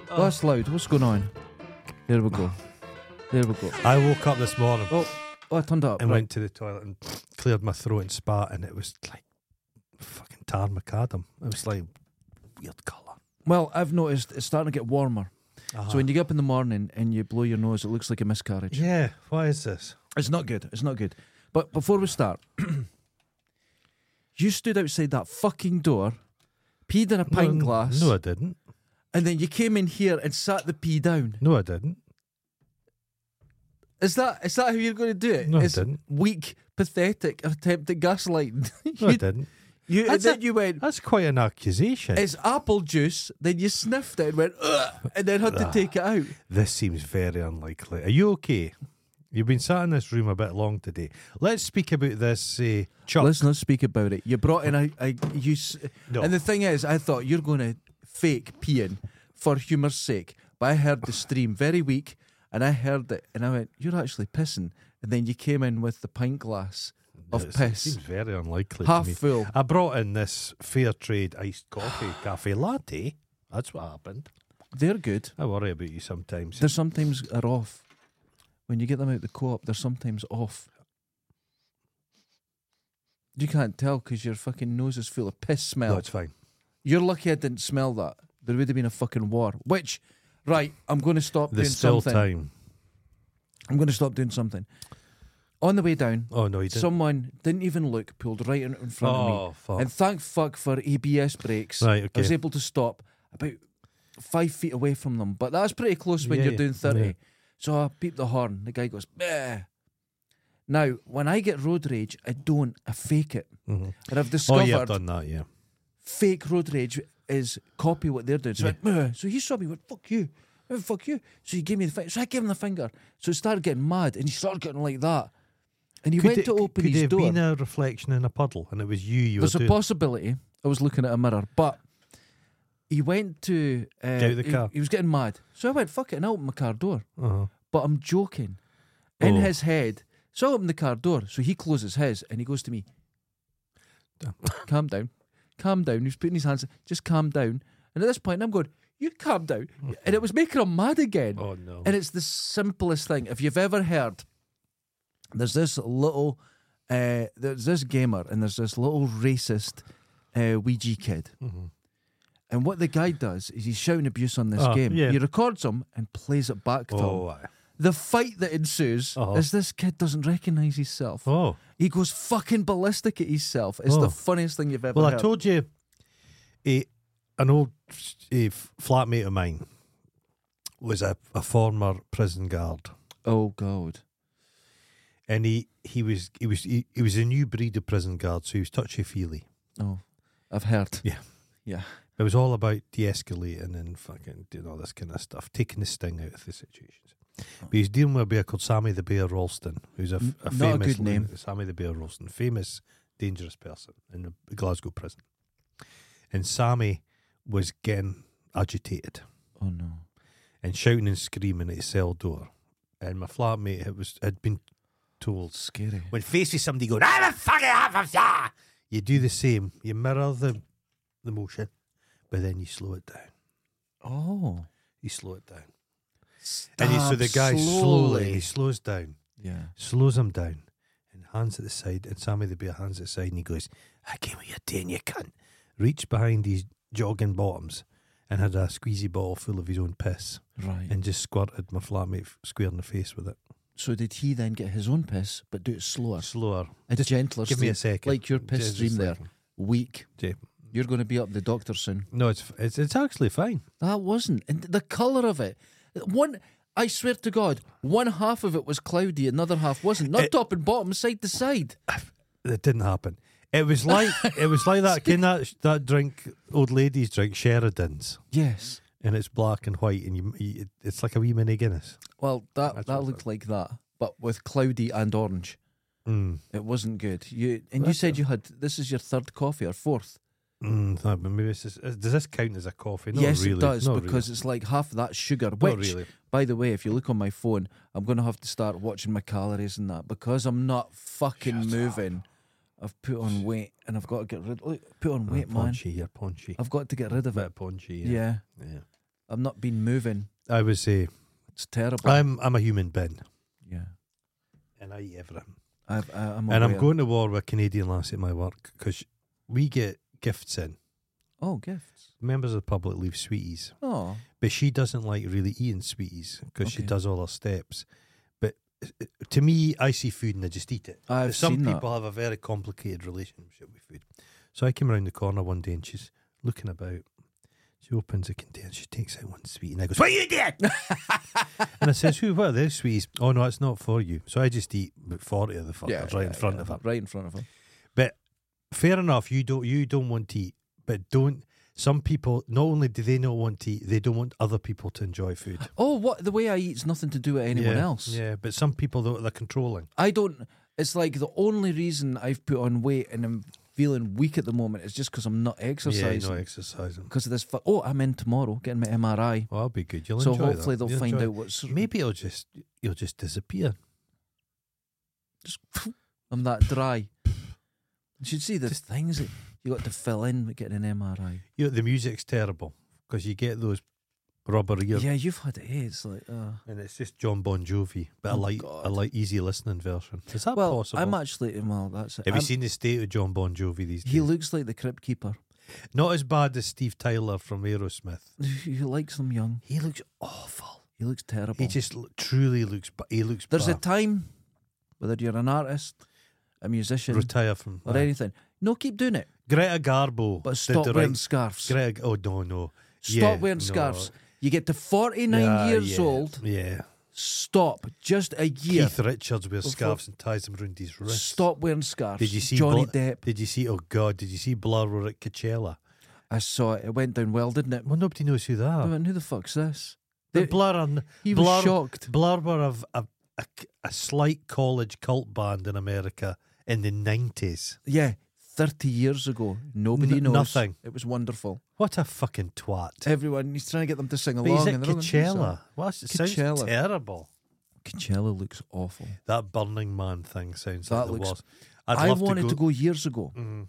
Oh, that's loud. What's going on? There we go. There we go. I woke up this morning I turned it up. and right. went to the toilet and cleared my throat and spat, and it was like fucking tar macadam. It was like weird colour. Well, I've noticed it's starting to get warmer. Uh-huh. So when you get up in the morning and you blow your nose, it looks like a miscarriage. Yeah, why is this? It's not good. It's not good. But before we start, you stood outside that fucking door, peed in a pint glass, No, I didn't. and then you came in here and sat the pee down. No, I didn't. Is that how you're going to do it? No, I It's didn't. weak, pathetic attempt at gaslighting. No, I didn't. And then you went, That's quite an accusation. it's apple juice. Then you sniffed it and went, ugh, and then had to take it out. This seems very unlikely. Are you okay? You've been sat in this room a bit long today. Let's speak about this, Chuck. Let's not speak about it. You brought in No. and the thing is, I thought you're going to fake peeing for humour's sake, but I heard the stream very weak, and I heard it, and I went, "You're actually pissing," and then you came in with the pint glass of It piss, seems very unlikely half to me. full. I brought in this fair trade iced coffee, cafe latte. That's what happened. They're good. I worry about you sometimes. They sometimes are off. When you get them out the co-op, they're sometimes off. You can't tell because your fucking nose is full of piss smell. No, it's fine. You're lucky I didn't smell that. There would have been a fucking war. Which, right, I'm going to stop doing There's still something. time. I'm going to stop doing something. On the way down, Oh, no, you didn't. someone didn't even look, pulled right in front of me. Oh, fuck. And thank fuck for ABS brakes. Right, I was okay. able to stop about 5 feet away from them. But that's pretty close when Yeah, you're yeah, doing 30. yeah. So I peep the horn. The guy goes, "Bleh." Now, when I get road rage, I don't. I fake it. Mhm. And I've Oh, discovered yeah, I've done that, yeah. fake road rage is copy what they're doing. So, so he saw me, went, "Fuck you. Fuck you." So he gave me the finger. So I gave him the finger. So he started getting mad, and he started getting like that. And he went to open could his it have door. been a reflection in a puddle, and it was you There's were a doing? possibility. I was looking at a mirror, but he went to Get out the car. He was getting mad, so I went, "Fuck it," and I opened my car door. Uh-huh. But I'm joking. In Oh. his head, so I opened the car door. So he closes his, and he goes to me, "Calm down, calm down." He's putting his hands, "Just calm down." And at this point, I'm going, "You calm down," and it was making him mad again. Oh, no. And it's the simplest thing. If you've ever heard, there's this little, there's this gamer, and there's this little racist Ouija kid. Mhm. And what the guy does is he's shouting abuse on this Oh, game. yeah. He records him and plays it back to him. Oh, aye. The fight that ensues Uh-huh. is this kid doesn't recognise himself. Oh. He goes fucking ballistic at himself. It's Oh. the funniest thing you've ever Well, heard. I told you, an old flatmate of mine was a former prison guard, Oh God. and he was a new breed of prison guard, so he was touchy feely. Oh, I've heard. Yeah. Yeah. It was all about de-escalating and fucking doing all this kind of stuff, taking the sting out of the situations. But he's dealing with a bear called Sammy the Bear Ralston, who's a Not a famous good name. Sammy the Bear Ralston, famous dangerous person in the Glasgow prison. And Sammy was getting agitated Oh no. and shouting and screaming at his cell door. And my flatmate had been told, Scary. when faced with somebody going, "I'm a fucking half of ya," you do the same. You mirror the motion, but then you slow it down. Oh. You slow it down. Stab And so the guy slowly, he slows down, Yeah. slows him down, and hands at the side. And Sammy the Bear hands at the side, and he goes, "I came with your doing, you cunt." Reached behind his jogging bottoms and had a squeezy bottle full of his own piss, Right. and just squirted my flatmate square in the face with it. So did he then get his own piss, but do it slower? Slower. It's gentler. Give me a stream, second. Like your piss Just stream there. like- Weak. Yeah. You're going to be up the doctor soon. No, it's actually fine. That wasn't. And the colour of it. I swear to God, one half of it was cloudy, another half wasn't. Not top and bottom, side to side. It didn't happen. It was like that kind of that drink old ladies drink, Sheridan's, Yes. and it's black and white, and it's like a wee mini Guinness. Well, That's that what looked like that, but with cloudy and orange. Mm. It wasn't good. You That's said you had, this is your third coffee or fourth. No, but maybe it's just, does this count as a coffee? Not Yes, really. it does, Not because really. it's like half that sugar. Not Which, really. by the way, if you look on my phone, I'm going to have to start watching my calories and that because I'm not fucking Shut moving. I've put on weight and I've got to get rid. Look, put on weight, man. Paunchy, you're paunchy. I've got to get rid of A it. bit paunchy. Yeah. Yeah. I've not been moving. I would say It's terrible. I'm a human being, yeah. and I eat everything. I'm And I'm aware. going to war with a Canadian lass at my work because we get gifts in. Oh, gifts. Members of the public leave sweeties, Oh, but she doesn't like really eating sweeties because she Okay. does all her steps. But to me, I see food and I just eat it. I've Some seen that. people have a very complicated relationship with food. So I came around the corner one day and she's looking about. She opens the container, she takes out one sweet, and I goes, "What are you doing?" And I says, "What are those sweets?" "Oh no, it's not for you." So I just eat about 40 of the fuckers right in front of her. Right in front of her. But fair enough, you don't want to eat, but don't. Some people, not only do they not want to eat, they don't want other people to enjoy food. Oh, what the way I eat's nothing to do with anyone Yeah, else. Yeah, but some people they're controlling. I don't. It's like the only reason I've put on weight and I'm feeling weak at the moment is just because I'm not Yeah, exercising. not exercising. Because of this. I'm in tomorrow getting my MRI. Well, that'll be good. You'll So enjoy hopefully that. they'll You'll find enjoy out it. what's. Maybe you'll just disappear. Just, I'm that dry. You should see the things that you got to fill in with getting an MRI. The music's terrible because you get those rubber ears, Yeah, you've had it. It's like, and it's just John Bon Jovi, but Oh, a God. light, easy listening version. Is that well, possible? I'm actually. Well, that's it. Have you seen the state of John Bon Jovi these days? He looks like the Crypt Keeper. Not as bad as Steve Tyler from Aerosmith. He likes them young. He looks awful. He looks terrible. He just truly looks. He looks. There's a bad. time, whether you're an artist, a musician, Retire from or anything. No, keep doing it, Greta Garbo. but did stop the wearing right- scarves. Greta. Oh no. Stop Yeah, wearing no. scarves. You get to 49 years yeah, old. Yeah. Stop. Just a year. Keith Richards wears Before- scarves and ties them around his wrists. Stop wearing scarves. Did you see Johnny Bla- Depp? Did you see? Oh God! Did you see Blur were at Coachella? I saw it. It went down well, didn't it? Well, nobody knows who they I are. went, who the fuck's this? The They- Blur and he Blur, was shocked. Blur were a slight college cult band in America in the 90s. Yeah, 30 years ago. Nobody knows. Nothing. It was wonderful. What a fucking twat! Everyone, he's trying to get them to sing But along. he's at and they're all going, Coachella. What? It sounds Coachella. terrible. Coachella looks awful. That Burning Man thing sounds That like the looks- worst. I'd I love wanted to go years ago. Mhm.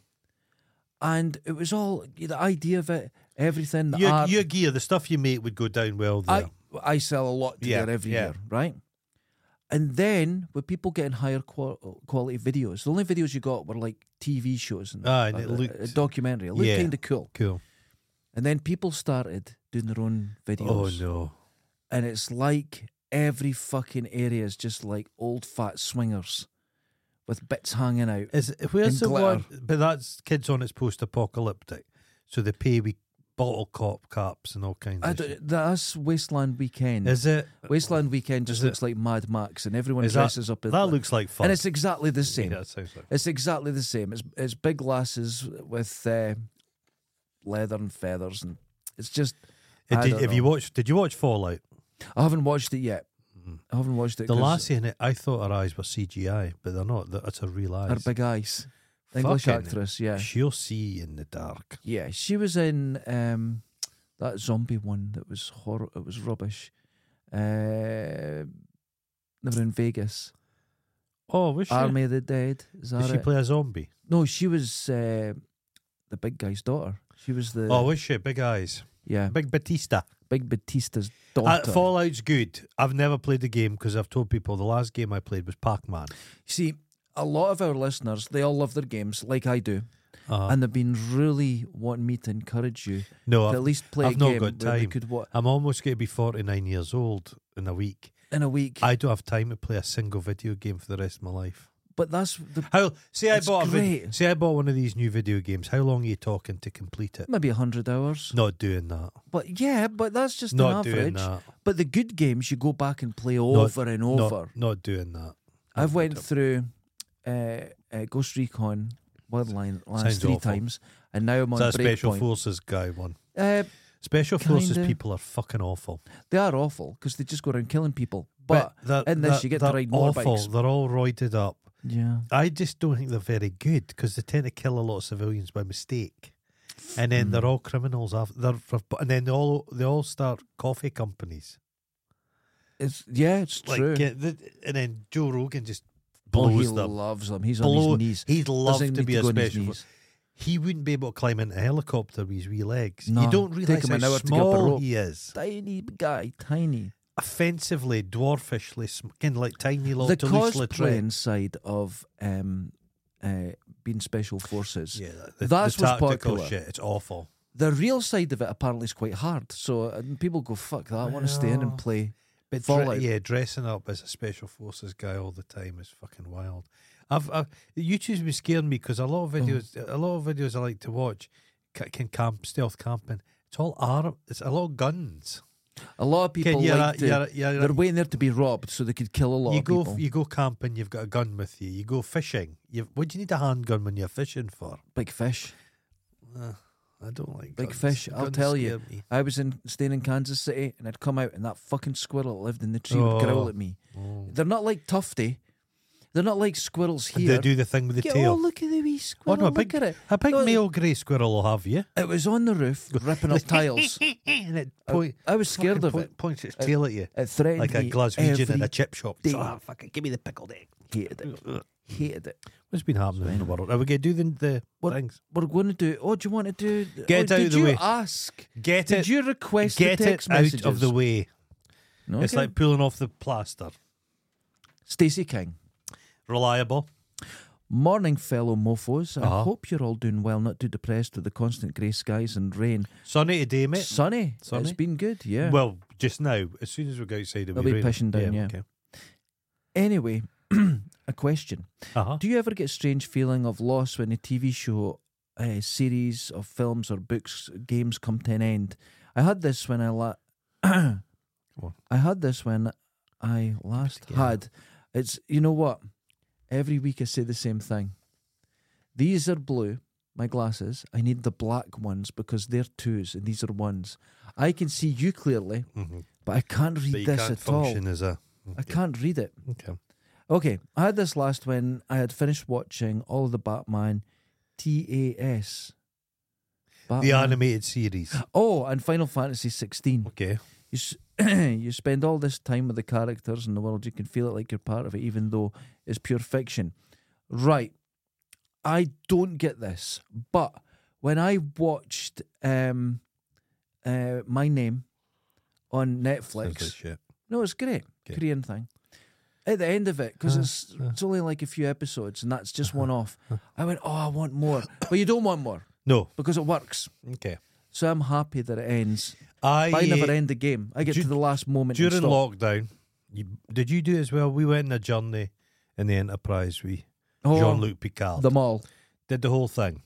And it was all the idea of it, everything. The Your, art. your gear, the stuff you make, would go down well there. I sell a lot to Yeah, there every yeah. year, right? And then with people getting higher quality videos, the only videos you got were like TV shows and, And it looked a documentary. It looked yeah. kind of cool. cool. And then people started doing their own Oh videos. no! And it's like every fucking area is just like old fat swingers with bits hanging out. Where's And the glitter. one? But that's kids on. It's post-apocalyptic, so they pay with bottle caps and all kinds of shit. That's Wasteland Weekend. Is it? Wasteland Weekend just Is it- looks like Mad Max, and everyone Is that- dresses up. That looks like fun. and it's exactly the same. Yeah, it sounds like. It's exactly the same. It's big glasses with leather and feathers, and it's just. I don't Did you watch Fallout? I haven't watched it yet. I haven't watched it. The 'cause lassie in it, I thought her eyes were CGI, but they're not. It's her real her eyes. big eyes, English Fucking- actress. Yeah, She'll see in the dark. yeah. She was in that zombie one that was horror. It was rubbish. Never in Vegas. Oh, was she? Army of the Dead. Is that Did she it? play a zombie? No, she was the big guy's daughter. She was the Oh, was she? Big eyes. yeah Big Batista. big Batista's daughter. Fallout's good. I've never played the game because I've told people the last game I played was Pac-Man. See, a lot of our listeners, they all love their games like I do, Uh-huh. and they've been really wanting me to encourage you No, to at least play I've a not game got where we time. could I'm almost going to be 49 years old in a week. in a week. I don't have time to play a single video game for the rest of my life. But that's the How? Say I It's bought great. say I bought one of these new video games. How long are you talking to complete it? maybe 100 hours. Not doing that. But yeah, but that's just Not an doing average. that. But the good games you go back and play over and over. Not doing that. I've went through Ghost Recon Wildlands Sounds 3 awful. times, and now I'm on Is that a Special Breakpoint. Forces guy one? Uh, Special Forces Kinda. people are fucking awful. they are awful because they just go around killing people. But in this, you get to they're ride awful. motorbikes. They're all roided up. Yeah. I just don't think they're very good because they tend to kill a lot of civilians by mistake, and then they're all criminals. And then they all start coffee companies. It's Like, true. and then Joe Rogan just Oh, he blows them. loves them. He's on his knees. He'd love Doesn't to need be a go on his special. knees. he wouldn't be able to climb into a helicopter with his wee legs. No, You don't take realise him an how hour to get up a small rope. he is. Tiny guy, tiny. Offensively, dwarfishly, kind of like tiny little The Toulouse-Lautrec. cosplaying side of being special forces. Yeah, That's the what's tactical popular. shit. It's awful. The real side of it apparently is quite hard. So people go, fuck that, I want to stay in and Well, play. But Fallout. dressing up as a special forces guy all the time is fucking wild. YouTube's been scaring me because a lot of videos I like to watch can camp, stealth camping. It's all it's a lot of guns. A lot of people they're waiting there to be robbed so they could kill a lot of people. You go camping, you've got a gun with you. You go fishing. What do you need a handgun when you're fishing for? Big fish. I don't like Big guns. fish, I'll Guns tell you. scare me. I was staying in Kansas City and I'd come out and that fucking squirrel that lived in the tree would growl at me. Oh. They're not like Tufty. They're not like squirrels And here. they do the thing with the Oh, tail. look at the wee Oh squirrel. no, a look at it. big No, male grey squirrel will have you. It was on the roof ripping up tiles. And it I was scared of it. Points its tail at you. It threatened Like a me Glaswegian in every a chip shop. day. Oh, fucking give me the pickled egg. Hated it. Hated it. What's been happening in the world? Are we going to do the things? We're going to do. Oh, do you want to do? Get it out did of the you way. ask? Get Did it. you request Get the it text out messages? of the way. No, It's okay. like pulling off the plaster. Stacey King. Reliable. Morning, fellow mofos. I Uh-huh. hope you're all doing well, not too depressed with the constant grey skies and rain. Sunny today, mate. Sunny. Sunny. It's been good, yeah. Well, just now. As soon as we go outside, it'll It'll be raining. pissing down, yeah. Okay. Anyway, a question. Uh-huh. Do you ever get a strange feeling of loss when a TV show, series of films or books, games come to an end? I had this when I had this when I last Again. had. It's, you know what? Every week I say the same thing. These are blue, my glasses. I need the black ones because they're twos and these are ones. I can see you clearly, Mm-hmm. but I can't read But you this can't at all. function as a... I can't read it. Okay. Okay, I had this last when I had finished watching all of the Batman TAS. The Batman. animated series. Oh, and Final Fantasy 16. Okay. You spend all this time with the characters in the world, you can feel it like you're part of it, even though it's pure fiction. Right. I don't get this, but when I watched My Name on Sounds like Netflix, shit. no, it's great. Okay. Korean thing. At the end of it, because Uh-huh. it's only like a few episodes and that's just one off, I went, oh, I want more. But you don't want more No. because it works. Okay. So I'm happy that it ends. I But I never end the game. I get to the last moment. and during stop. lockdown, did you do it as well? We went on a journey in the Enterprise. Oh, Jean-Luc Picard them all. did the whole thing.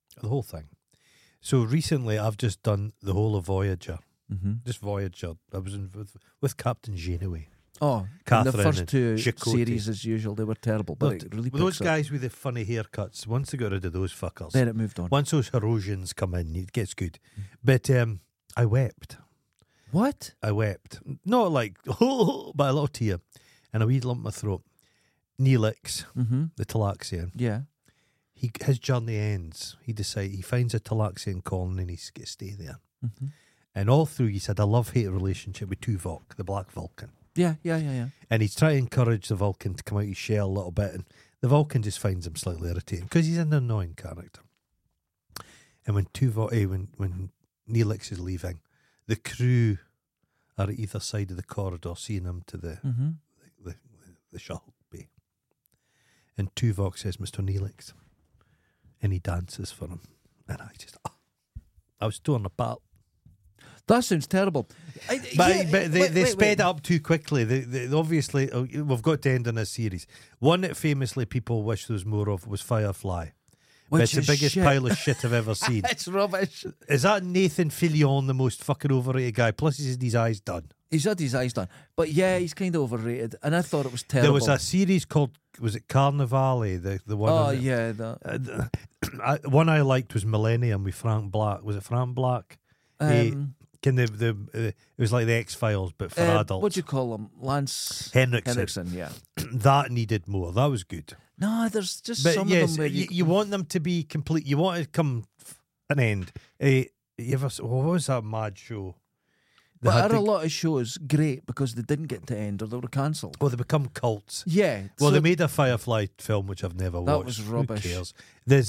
So recently, I've just done the whole of Voyager. Mm-hmm. Just Voyager. I was in with Captain Janeway. Oh, and the Catherine first and two Chakotay. series, as usual, they were terrible. But it really With those picks up. guys with the funny haircuts, once they got rid of those fuckers, Then it moved on. once those Herosians come in, it gets good. But I wept. What? I wept. Not like, but a little tear. And a wee lump in my throat. Neelix, Mm-hmm. the Talaxian, Yeah. his journey ends. He finds a Talaxian colony and he's going to stay there. Mm-hmm. And all through, he's had a love-hate relationship with Tuvok, the Black Vulcan. Yeah. And he's trying to encourage the Vulcan to come out his shell a little bit. And the Vulcan just finds him slightly irritating because he's an annoying character. And when when Neelix is leaving, the crew are at either side of the corridor seeing him to the shuttle bay. And Tuvok says, Mr. Neelix. And he dances for him. And I was torn apart. That sounds terrible. But they sped it up too quickly. They obviously, we've got to end on this series. One that famously people wish there was more of was Firefly. But it's the biggest pile of shit I've ever seen. It's rubbish. Is that Nathan Fillion, the most fucking overrated guy? Plus he's had his eyes done. He's had his eyes done. But yeah, he's kind of overrated. And I thought it was terrible. There was a series called, was it Carnivale? The one. Oh, on the- yeah. That. One I liked was Millennium with Frank Black. Was it Frank Black? It was like the X-Files, but for adults. What do you call him? Lance Henriksen. yeah. That needed more. That was good. No, there's just But some yes, of them where you want them to be complete. You want it to come an end. You ever? What was that mad show? They But had are a to- lot of shows great because they didn't get to end or they were cancelled? Well, they become cults. Yeah. Well, so they made a Firefly film, which I've never watched. was rubbish. Who cares? There's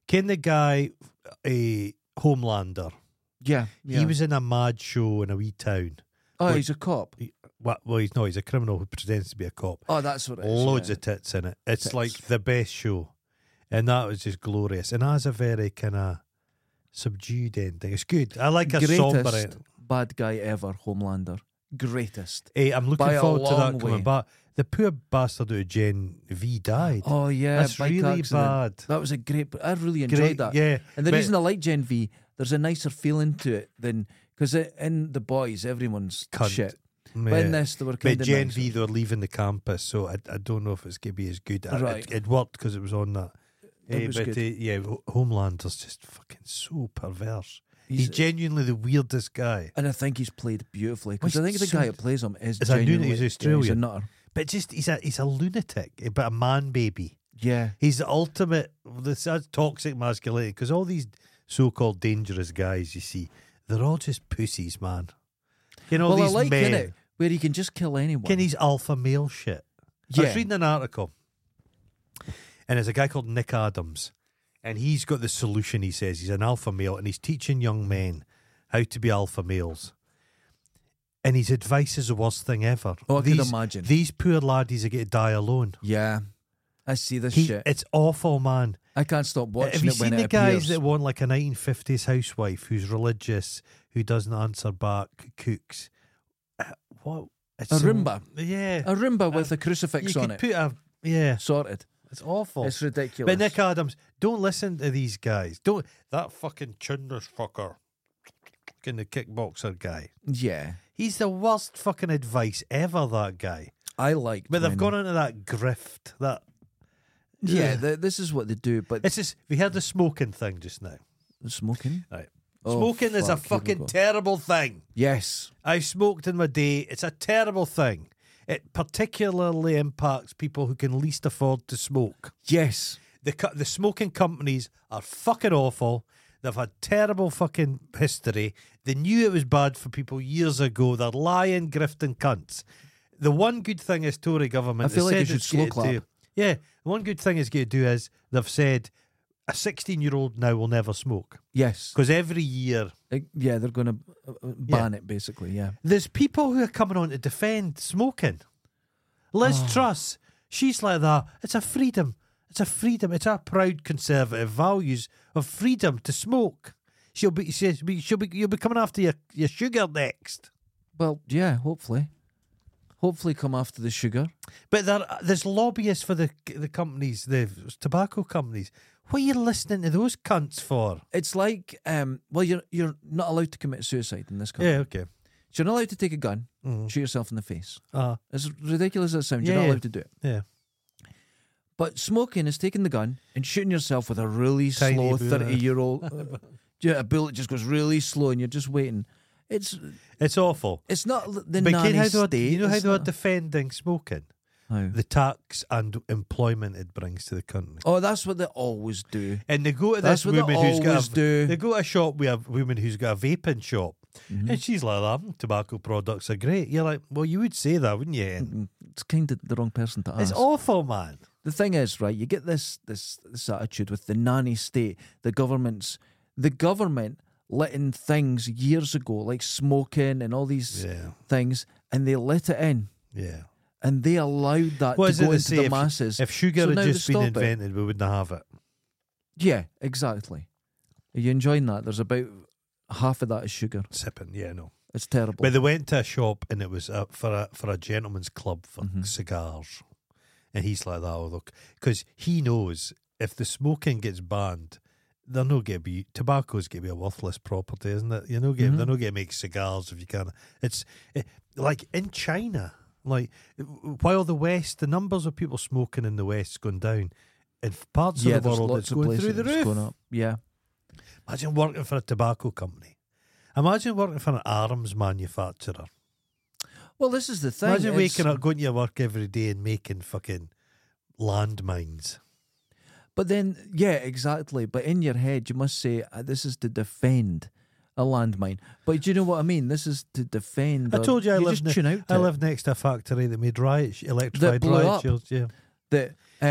Ken the guy, a Homelander. Yeah. He was in a mad show in a wee town. Oh, he's a cop. Well, he's not. He's a criminal who pretends to be a cop. Oh, that's what it is. Loads of tits in it. It's Tits. like the best show. And that was just glorious. And has a very kind of subdued ending. It's good. I like a somber Greatest ending. bad guy ever, Homelander. Greatest. Hey, I'm looking By a forward to long that coming way. back. The poor bastard out of Gen V died. Oh, yeah. That's bike really accident. bad. That was a great... I really enjoyed Great, that. yeah. And the But- reason I like Gen V, there's a nicer feeling to it than... Because in The Boys, everyone's Cunt. shit. Yeah. But in this, they were kind But of Gen nicer. V, they're leaving the campus, so I don't know if it's going to be as good. Right. It worked because it was on that. It was but good. yeah, Homelander's just fucking so perverse. He's He's- genuinely the weirdest guy. And I think he's played beautifully. Because Well, I think he's the guy so- who plays him is Is a genuinely... lunatic, he's yeah, he's a Australian. nutter. But just he's a lunatic, but a man baby. Yeah. He's the ultimate. That's toxic masculinity because all these so-called dangerous guys you see, they're all just pussies, man. You know, Well, I these like men. it where he can just kill anyone. Can he's alpha male shit? I Yeah. was reading an article, and there's a guy called Nick Adams, and he's got the solution. He says he's an alpha male, and he's teaching young men how to be alpha males. And his advice is the worst thing ever. Oh, I could imagine. These poor laddies are going to die alone. Yeah. I see this shit. It's awful, man. I can't stop watching Have you it when seen it the guys appears. that want like a 1950s housewife who's religious, who doesn't answer back, cooks? What? It's A Roomba. Yeah. A Roomba with a crucifix you on could it. put a... Yeah. Sorted. It's awful. It's ridiculous. But Nick Adams, don't listen to these guys. Don't... That fucking Chunders fucker. Fucking the kickboxer guy. Yeah. He's the worst fucking advice ever, that guy. I like. But they've gone into that grift. That... Yeah, this is what they do. But It's just... We heard the smoking thing just now. smoking. Right. Oh, Smoking is a fuck, here we fucking go. terrible thing. Yes. I've smoked in my day. It's a terrible thing. It particularly impacts people who can least afford to smoke. Yes. The smoking companies are fucking awful. They've had terrible fucking history. They knew it was bad for people years ago. They're lying, grifting cunts. The one good thing is Tory government. I feel has like said you should it's going slow to clap. do- Yeah, the one good thing it's going to do is they've said a 16-year-old now will never smoke Yes. because every year Yeah, they're going to ban it, basically. Yeah. there's people who are coming on to defend smoking. Liz Truss, she's like that. It's a freedom. It's a freedom. It's our proud conservative values of freedom to smoke. You'll be coming after your sugar next. Well, yeah, hopefully. Hopefully come after the sugar. But there's lobbyists for the companies, the tobacco companies. What are you listening to those cunts for? It's like, well, you're not allowed to commit suicide in this country. Yeah, okay. So you're not allowed to take a gun, shoot yourself in the face. Uh, As ridiculous as it sounds, you're Yeah. not allowed to do it. yeah. But smoking is taking the gun and shooting yourself with a really Tiny slow bullet. 30-year-old. A bullet just goes really slow and you're just waiting. It's awful. It's not the But nanny how state. you know how It's they are not- defending smoking? How? The tax and employment it brings to the country. Oh, that's what they always do. And they go to That's this what they woman who's got always do. They go to a shop with a woman who's got a vaping shop, and she's like, tobacco products are great. You're like, well, you would say that, wouldn't you? It's kind of the wrong person to ask. It's awful, man. The thing is, right, you get this attitude with the nanny state, the government letting things years ago, like smoking and all these Yeah, things, and they let it in. yeah. And they allowed that What to is it go they into say? the If- masses. If sugar So had now they just been stop it. invented, we wouldn't have it. Yeah, exactly. Are you enjoying that? There's about half of that is sugar. Sipping, yeah, no. It's terrible. But they went to a shop and it was for a gentleman's club for Mm-hmm. cigars, and he's like that, oh look, because he knows if the smoking gets banned, they're not going to be tobacco's going to be a worthless property, isn't it? They're not going to make cigars if you can. It's like in China, like while the West, the numbers of people smoking in the West is going down, in parts yeah, of the there's world lots it's of going places through the it's roof. going up. Yeah. Imagine working for a tobacco company. Imagine working for an arms manufacturer. Well, this is the thing. Imagine It's- waking up, going to your work every day and making fucking landmines. But then, yeah, exactly. But in your head, you must say, this is to defend a landmine. But do you know what I mean? This is to defend. I told you I just tune out I to it. live next to a factory that made electrified blew riot up. shields. Yeah, That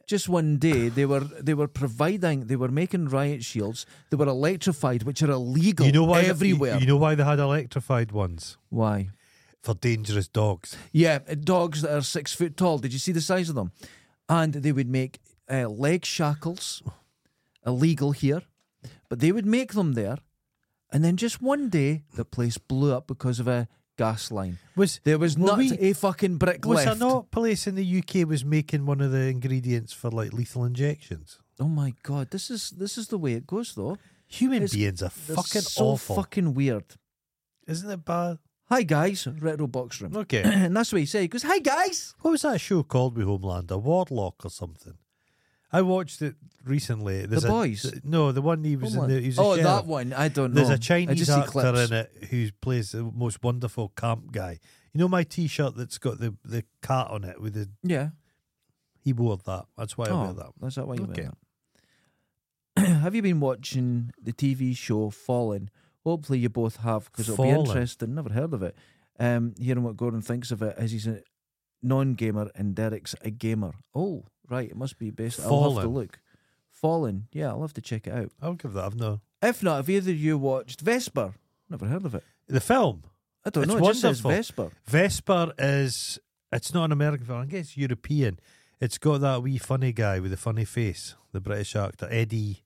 just one day they were making riot shields. They were electrified, which are illegal everywhere. You know why they had electrified ones? Why? For dangerous dogs. Yeah, dogs that are 6 foot tall. Did you see the size of them? And they would make leg shackles illegal here, but they would make them there. And then just one day, the place blew up because of a gas line. There was not a fucking brick left. Was there not a place in the UK was making one of the ingredients for like lethal injections? Oh my God, this is the way it goes though. Human beings are fucking so awful. Fucking weird. Isn't it bad? Hi guys, Retro Box Room. Okay. And that's what he said. He goes, hi guys. What was that show called with Homelander? Wardlock or something? I watched it recently. The Boys? No, the one he was in. He was sheriff. That one. I don't know. There's a Chinese actor in it who plays the most wonderful camp guy. You know my T-shirt that's got the cat on it with the. Yeah. He wore that. That's why I wear that. That's why you wear that. Have you been watching the TV show Fallen? Hopefully you both have, because it'll be interesting. Never heard of it. Hearing what Gordon thinks of it, as he's a non-gamer and Derek's a gamer. Oh, right, it must be based. I'll have to look. Fallen, yeah, I'll have to check it out. I'll give that. I've no. If not, have either of you watched Vesper? Never heard of it. The film. I don't know. It just says Vesper. Vesper is. It's not an American film. I guess it's European. It's got that wee funny guy with the funny face, the British actor Eddie.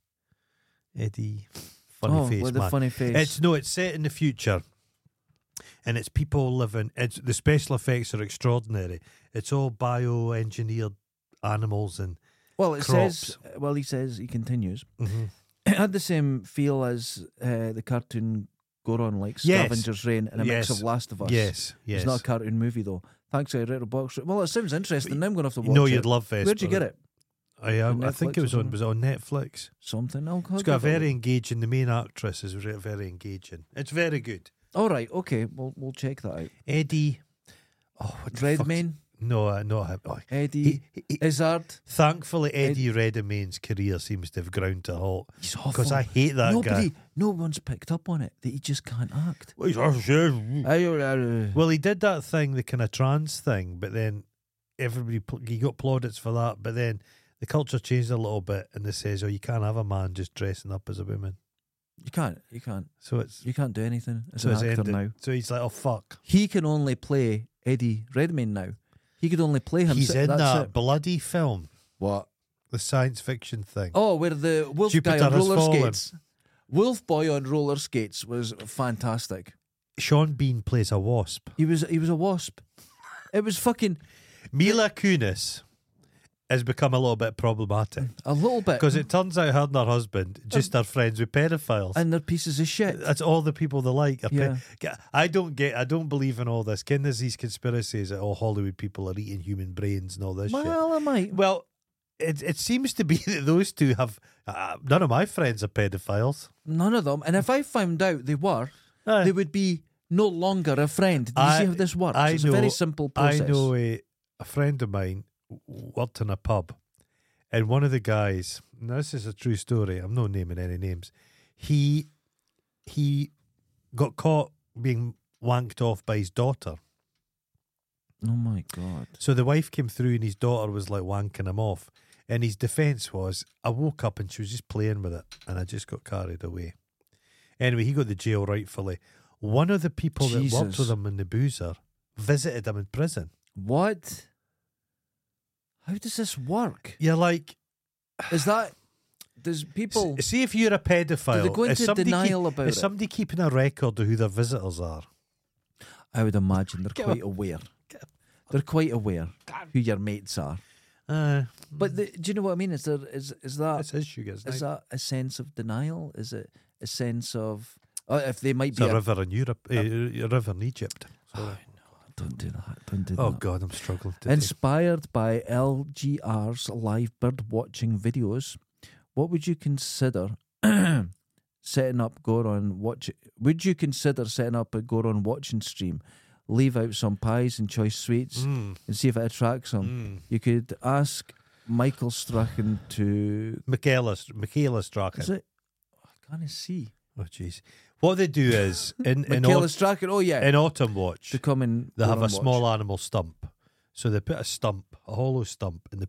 Funny face, with man. the funny face. It's set in the future, and it's people living. The special effects are extraordinary. It's all bioengineered animals and crops. He says he continues. Mm-hmm. It had the same feel as the cartoon Goron, like Scavenger's Reign and a mix of Last of Us. Yes. It's not a cartoon movie though. Thanks to Retro Box. Well, it sounds interesting. Now I'm going to have to watch it. No, you'd love Vesper. Where'd you get it? I think it was on Netflix. Something. It's got a very engaging. The main actress is very engaging. It's very good. All right, okay, we'll check that out. Eddie, Redmayne. No, not him. Oh, Eddie Izzard. Thankfully, Eddie Redmayne's career seems to have ground to a halt. He's awful. Because I hate that guy. No one's picked up on it that he just can't act. Well, he did that thing, the kind of trans thing, but then he got plaudits for that, but then the culture changed a little bit, and they says, "Oh, you can't have a man just dressing up as a woman. You can't. So you can't do anything as an actor now." So he's like, "Oh fuck." He can only play Eddie Redmayne now. He could only play him. He's in that bloody film. What? The science fiction thing. Oh, where the wolf Jupiter guy on has roller fallen. skates. Wolf boy on roller skates was fantastic. Sean Bean plays a wasp. He was a wasp. It was fucking. Mila Kunis has become a little bit problematic. A little bit. Because it turns out her and her husband just are friends with pedophiles. And they're pieces of shit. That's all the people they like. Yeah. I don't believe in all this. Ken, there's these conspiracies that all Hollywood people are eating human brains and all this shit. Well, I might. Well, it seems to be that those two have... none of my friends are pedophiles. None of them. And if I found out they were, they would be no longer a friend. Do you see how this works? It's a very simple process. I know a friend of mine worked in a pub, and one of the guys, now this is a true story, I'm not naming any names, he got caught being wanked off by his daughter. Oh my God. So the wife came through and his daughter was like wanking him off, and his defence was, I woke up and she was just playing with it and I just got carried away. Anyway, he got to jail rightfully. One of the people that worked with him in the boozer visited him in prison. What? How does this work? You're like... Does people... See if you're a pedophile. Do they go into denial about it? Is somebody keeping a record of who their visitors are? I would imagine they're quite aware. They're quite aware who your mates are. But do you know what I mean? Is that a sense of denial? Is it a sense of... if they might be... a river in Europe, a river in Egypt. Sorry. Oh, no, don't do that. Oh, God, I'm struggling today. Inspired by LGR's live bird watching videos, what would you consider setting up Goron watch? Would you consider setting up a Goron watching stream? Leave out some pies and choice sweets and see if it attracts them. You could ask Michael Strachan to... Michaela Strachan. Is it? I can't see. Oh, jeez. What they do is... Michaela Strachan, oh yeah. In Autumn Watch, to come in, they have a small animal stump. So they put a hollow stump, and they put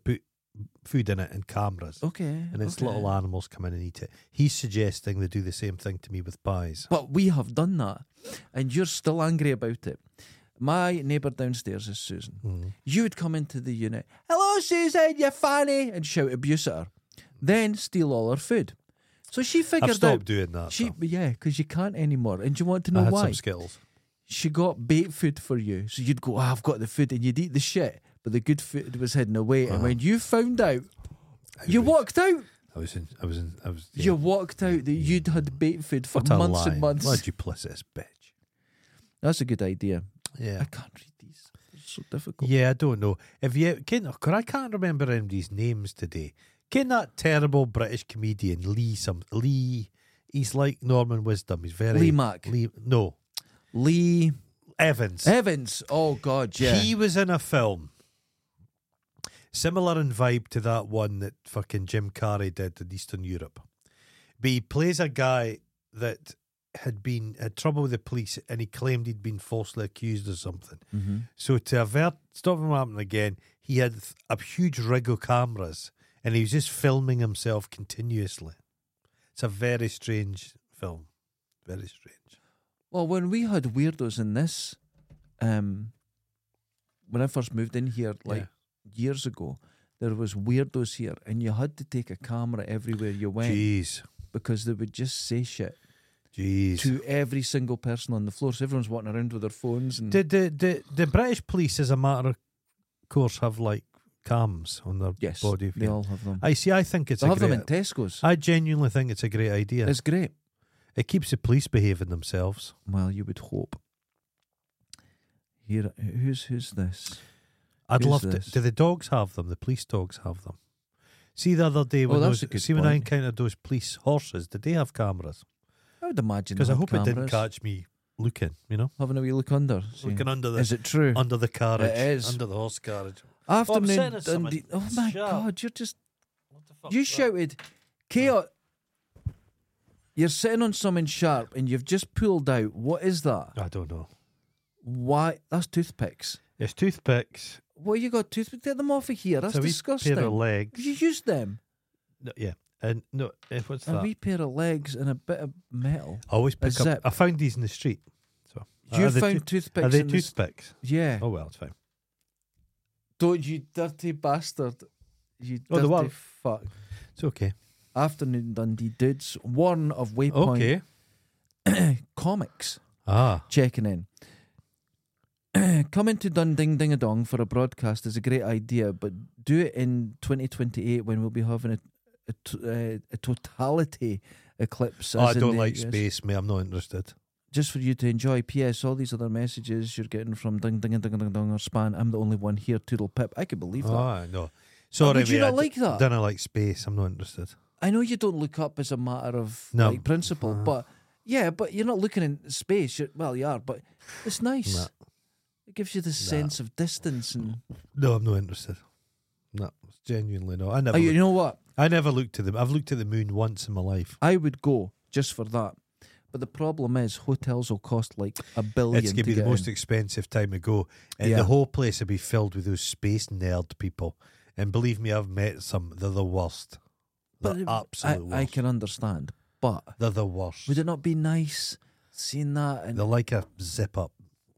food in it and cameras. Okay. And it's okay. little animals come in and eat it. He's suggesting they do the same thing to me with pies. But we have done that, and you're still angry about it. My neighbour downstairs is Susan. Mm. You would come into the unit, "Hello, Susan, you fanny," and shout abuse at her. Then steal all her food. So she figured I've stopped out. doing that. Yeah, because you can't anymore. And do you want to I know had why? some Skittles. She got bait food for you. So you'd go, I've got the food, and you'd eat the shit, but the good food was hidden away. And when you found out, you walked out. I was. Yeah. You walked out that you'd had bait food for What a months lie. and months. What a duplicitous bitch. That's a good idea. Yeah. I can't read these. They're so difficult. Yeah, I don't know. If you I can't remember anybody's names today. Ken that terrible British comedian Lee? He's like Norman Wisdom. He's very Lee Mack. No, Lee Evans. Oh God, yeah. He was in a film similar in vibe to that one that fucking Jim Carrey did in Eastern Europe. But he plays a guy that had trouble with the police, and he claimed he'd been falsely accused or something. Mm-hmm. So to stop him happening again, he had a huge rig of cameras, and he was just filming himself continuously. It's a very strange film. Very strange. Well, when we had weirdos in this, when I first moved in here, years ago, there was weirdos here, and you had to take a camera everywhere you went. Jeez. Because they would just say shit. Jeez. To every single person on the floor. So everyone's walking around with their phones. And Did the British police, as a matter of course, have like cams on their yes, body? they all have them. I think it's They have them in Tesco's. I genuinely think it's a great idea. It's great. It keeps the police behaving themselves. Well, you would hope. Here, who's this? I'd Who's love this? to. Do the dogs have them? The police dogs have them. See the other day when that's a good when I point. encountered those police horses, did they have cameras? I would imagine. Because I they hope have it didn't cameras. catch me looking, you know? Having a wee look under. See. Looking under the Is it true? under the carriage. It is. Under the horse carriage. Afternoon saying is something Dundee. Oh my sharp. God! You're just. What the fuck You is that? shouted, "Chaos!" You're sitting on something sharp, and you've just pulled out. What is that? I don't know. Why? That's toothpicks. It's toothpicks. What you got? Toothpicks? Get them off of here. That's It's a wee disgusting. pair of legs. You used them. No, yeah. And no, what's A that? wee pair of legs and a bit of metal. I always a pick up. zip. I found these in the street. So You are they found toothpicks Are they in this- toothpicks? Yeah. Oh well, it's fine. Don't you dirty bastard. You Oh, they dirty were. fuck. It's okay. Afternoon Dundee dudes. Warren of Waypoint Okay. Comics Ah. checking in. Coming to Dunding Ding a Dong for a broadcast is a great idea, but do it in 2028 when we'll be having a totality eclipse. Oh, I as in don't the like US. space, mate. I'm not interested. Just for you to enjoy. P.S. All these other messages you're getting from Ding Ding Ding Ding Dong or Span. I'm the only one here. Toodle pip. I can believe that. Ah, no. Sorry, would you mate. not like that? Don't I like space? I'm not interested. I know you don't look up as a matter of No. like principle, but yeah, but you're not looking in space. Well, you are, but it's nice. No. It gives you the sense of distance and. No, I'm not interested. No, genuinely no. Oh, you know what? I never looked at them. I've looked at the moon once in my life. I would go just for that. But the problem is, hotels will cost like $1 billion. It's going to be the most expensive time to go, and Yeah. the whole place will be filled with those space nerd people. And believe me, I've met some. They're the worst. They're absolute worst. I can understand, but They're the worst. would it not be nice seeing that? And They're like a zip up.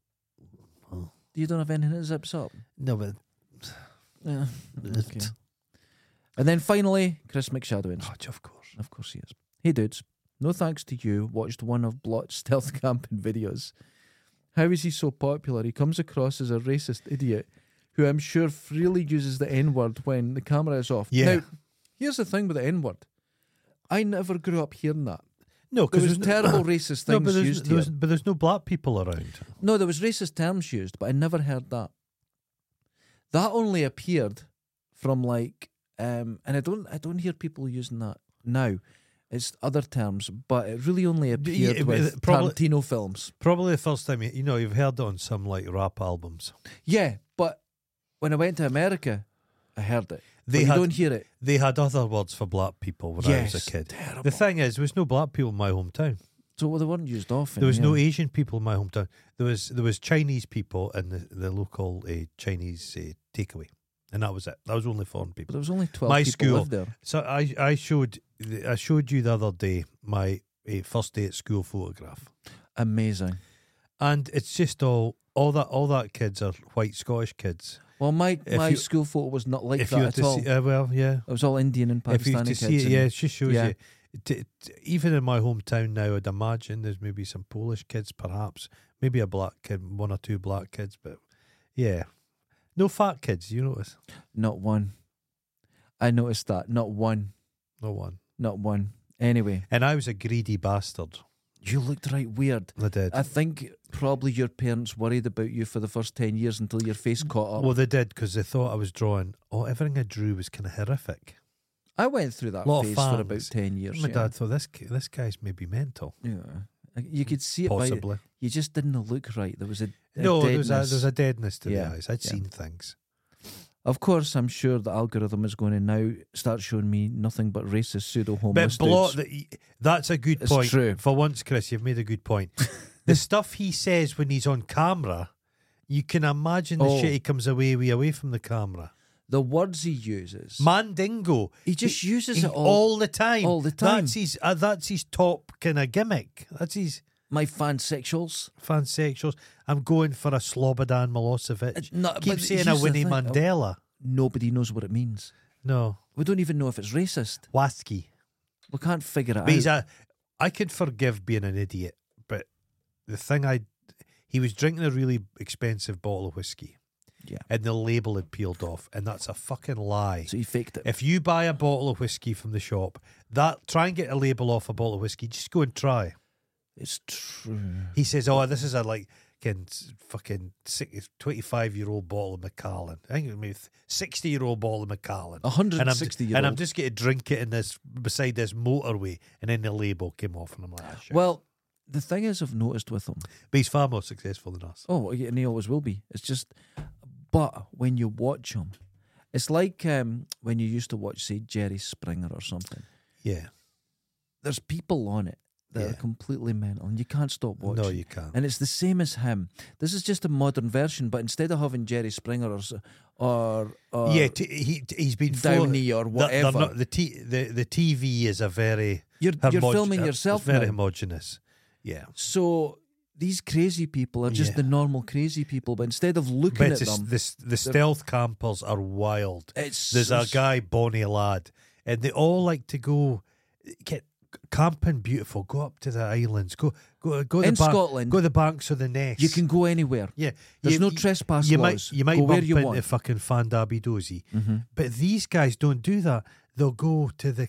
you don't have anything that zips up. No, but Yeah. Okay. And then finally, Chris McShadowins. oh, of course. Of course he is. Hey dudes, no thanks to you, watched one of Blot's stealth camping videos. How is he so popular? He comes across as a racist idiot who I'm sure freely uses the N-word when the camera is off. Yeah. Now, here's the thing with the N-word. I never grew up hearing that. No, There because was terrible racist No, things but used here. there's no black people around. No, there was racist terms used, but I never heard that. That only appeared from like, and I don't hear people using that now. It's other terms, but it really only appeared with Tarantino films. Probably the first time you've heard it on some like rap albums. Yeah, but when I went to America, I heard it. They But you had- don't hear it. They had other words for black people when I was a kid. Terrible. The thing is, there was no black people in my hometown. So they weren't used often. There was yeah. no Asian people in my hometown. There was Chinese people in the local Chinese takeaway, and that was it. That was only foreign But people. there was only 12 My people school. lived there. So I showed you the other day my first day at school photograph, Amazing. and it's just all that kids are white Scottish kids. Well, my you- school photo was not like If you that were at to all. see, well, yeah. It was all Indian and If you were Pakistani to kids. see it, and- yeah, it just shows yeah. you. Even in my hometown now, I'd imagine there's maybe some Polish kids, perhaps, maybe a black kid, one or two black kids, but yeah, no fat kids. You notice? Not one. I noticed that. Not one. No one. Not one. Anyway, And I was a greedy bastard. you looked right weird. I did. I think probably your parents worried about you for the first 10 years until your face caught up. Well, they did because they thought I was drawing. Oh, everything I drew was kind of horrific. I went through that Lot of phase for about fangs. 10 years. My yeah. dad thought this guy's maybe mental, Yeah. You could see it by possibly. you just didn't look right. There was a No, there was deadness. a deadness to Yeah, the eyes. I'd yeah. seen things. Of course, I'm sure the algorithm is going to now start showing me nothing but racist pseudo homeless But that's a good It's point. true. For once, Chris, you've made a good point. The stuff he says when he's on camera, you can imagine the Oh. shit he comes away from the camera. The words he uses. Mandingo. He just uses He- it all the time. all the time. That's his top kind of gimmick. That's his My fansexuals. fansexuals. I'm going for a Slobodan Milosevic. No, Keep but saying a here's the Winnie thing. Mandela. Nobody knows what it means. No, We don't even know if it's racist. Wasky. We can't figure it But he's out. I could forgive being an idiot, but the thing he was drinking a really expensive bottle of whiskey. Yeah. And the label had peeled off, and that's a fucking lie. So he faked it. If you buy a bottle of whiskey from the shop, try and get a label off a bottle of whiskey. Just go and try. It's true. He says, "Oh, this is a fucking 25-year-old bottle of Macallan. I think it maybe 60-year-old bottle of Macallan. 160-year-old. And I'm just going to drink it beside this motorway, and then the label came off, and I'm like, shit. Well, the thing is, I've noticed with him. But he's far more successful than us. Oh, yeah, and he always will be. It's just, but when you watch him, it's like when you used to watch, say, Jerry Springer or something. Yeah. There's people on it that Yeah. are completely mental, and you can't stop watching. No, you can't. And it's the same as him. This is just a modern version, but instead of having Jerry Springer or Yeah, he's been Downey or whatever, The TV is a very you're filming yourself It's very now. homogenous. Yeah. So these crazy people are just Yeah. the normal crazy people, but instead of looking But at them, the stealth campers are wild. it's There's a guy, Bonnie Lad, and they all like to go get camping beautiful. Go up to the islands. Go in Scotland. Go to the banks of the Ness. You can go anywhere. Yeah. There's no trespass you laws. Might go bump where you into want. fucking Fandaby Dozy. Mm-hmm. But these guys don't do that. They'll go to the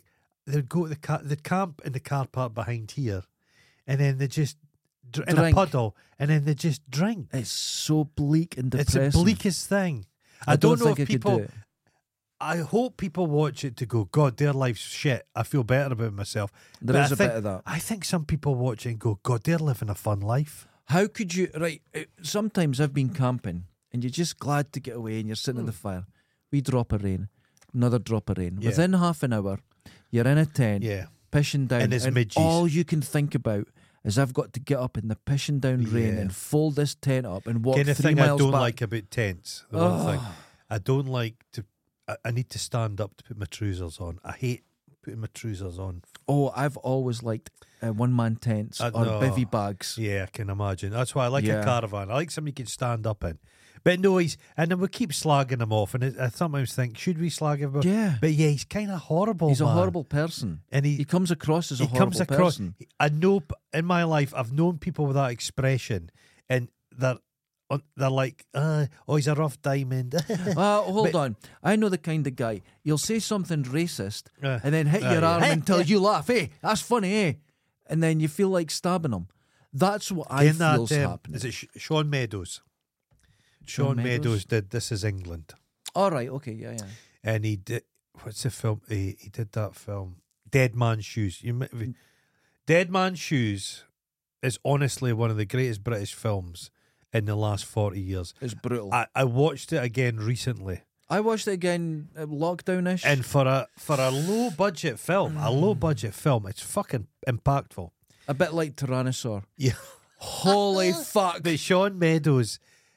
camp in the car park behind here, and then they just in a Drink. puddle, and then they just drink. It's so bleak and depressing. It's the bleakest thing. I don't don't know think if I could people. do it. I hope people watch it to go, God, their life's shit. I feel better about myself. There But is I a think, bit of that. I think some people watch it and go, God, they're living a fun life. How could you? Right. Sometimes I've been camping, and you're just glad to get away, and you're sitting in the fire. We drop of rain, another drop of rain. Yeah. Within half an hour, you're in a tent, Yeah. pissing down, And it's and midges. all you can think about is I've got to get up in the pissing down rain Yeah. and fold this tent up and walk Kind of 3 thing I miles don't back. like about tents. The one thing. Oh. I don't like to. I need to stand up to put my trousers on. I hate putting my trousers on. Oh, I've always liked one-man tents or no. bivvy bags. Yeah, I can imagine. That's why I like Yeah. a caravan. I like something you can stand up in. But no, and then we keep slagging him off, and I sometimes think, should we slag him off? Yeah. But yeah, he's kind of horrible. He's a man. horrible person. and He comes across as a he horrible comes across. person. I know in my life I've known people with that expression, and they're like, oh, he's a rough diamond. Hold But- on. I know the kind of guy. You'll say something racist Uh, and then hit your yeah. arm until you laugh. Hey, that's funny, eh? And then you feel like stabbing him. That's what I In that, feel's happening. is it Sean Meadows? Sean Sean Meadows Meadows? did This Is England, All right, okay, yeah. and he did. What's the film? He did that film, Dead Man's Shoes. Dead Man's Shoes is honestly one of the greatest British films in the last 40 years. It's brutal. I watched it again recently, I watched it again lockdown-ish. and for a low budget film, it's fucking impactful. a bit like Tyrannosaur. Yeah. Holy fuck. But Sean Meadows,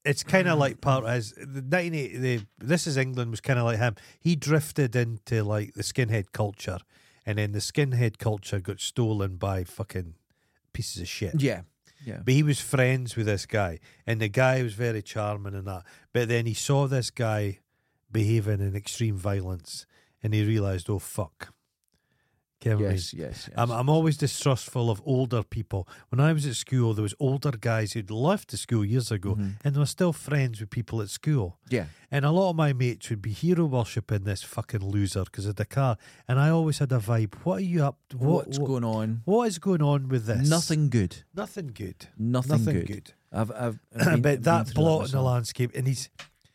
it's kind of like part of his the 1980. This Is England was kind of like him. He drifted into like the skinhead culture, and then the skinhead culture got stolen by fucking pieces of shit. Yeah. But he was friends with this guy, and the guy was very charming and that. But then he saw this guy behaving in extreme violence, and he realised, oh fuck. Yes. I'm always distrustful of older people. When I was at school, there was older guys who'd left the school years ago, and they were still friends with people at school. Yeah. And a lot of my mates would be hero worshipping this fucking loser because of the car. And I always had a vibe. What are you up to? What's going on? What is going on with this? Nothing good. Nothing good. Nothing good. I've been, but that through blot in the myself. landscape, and his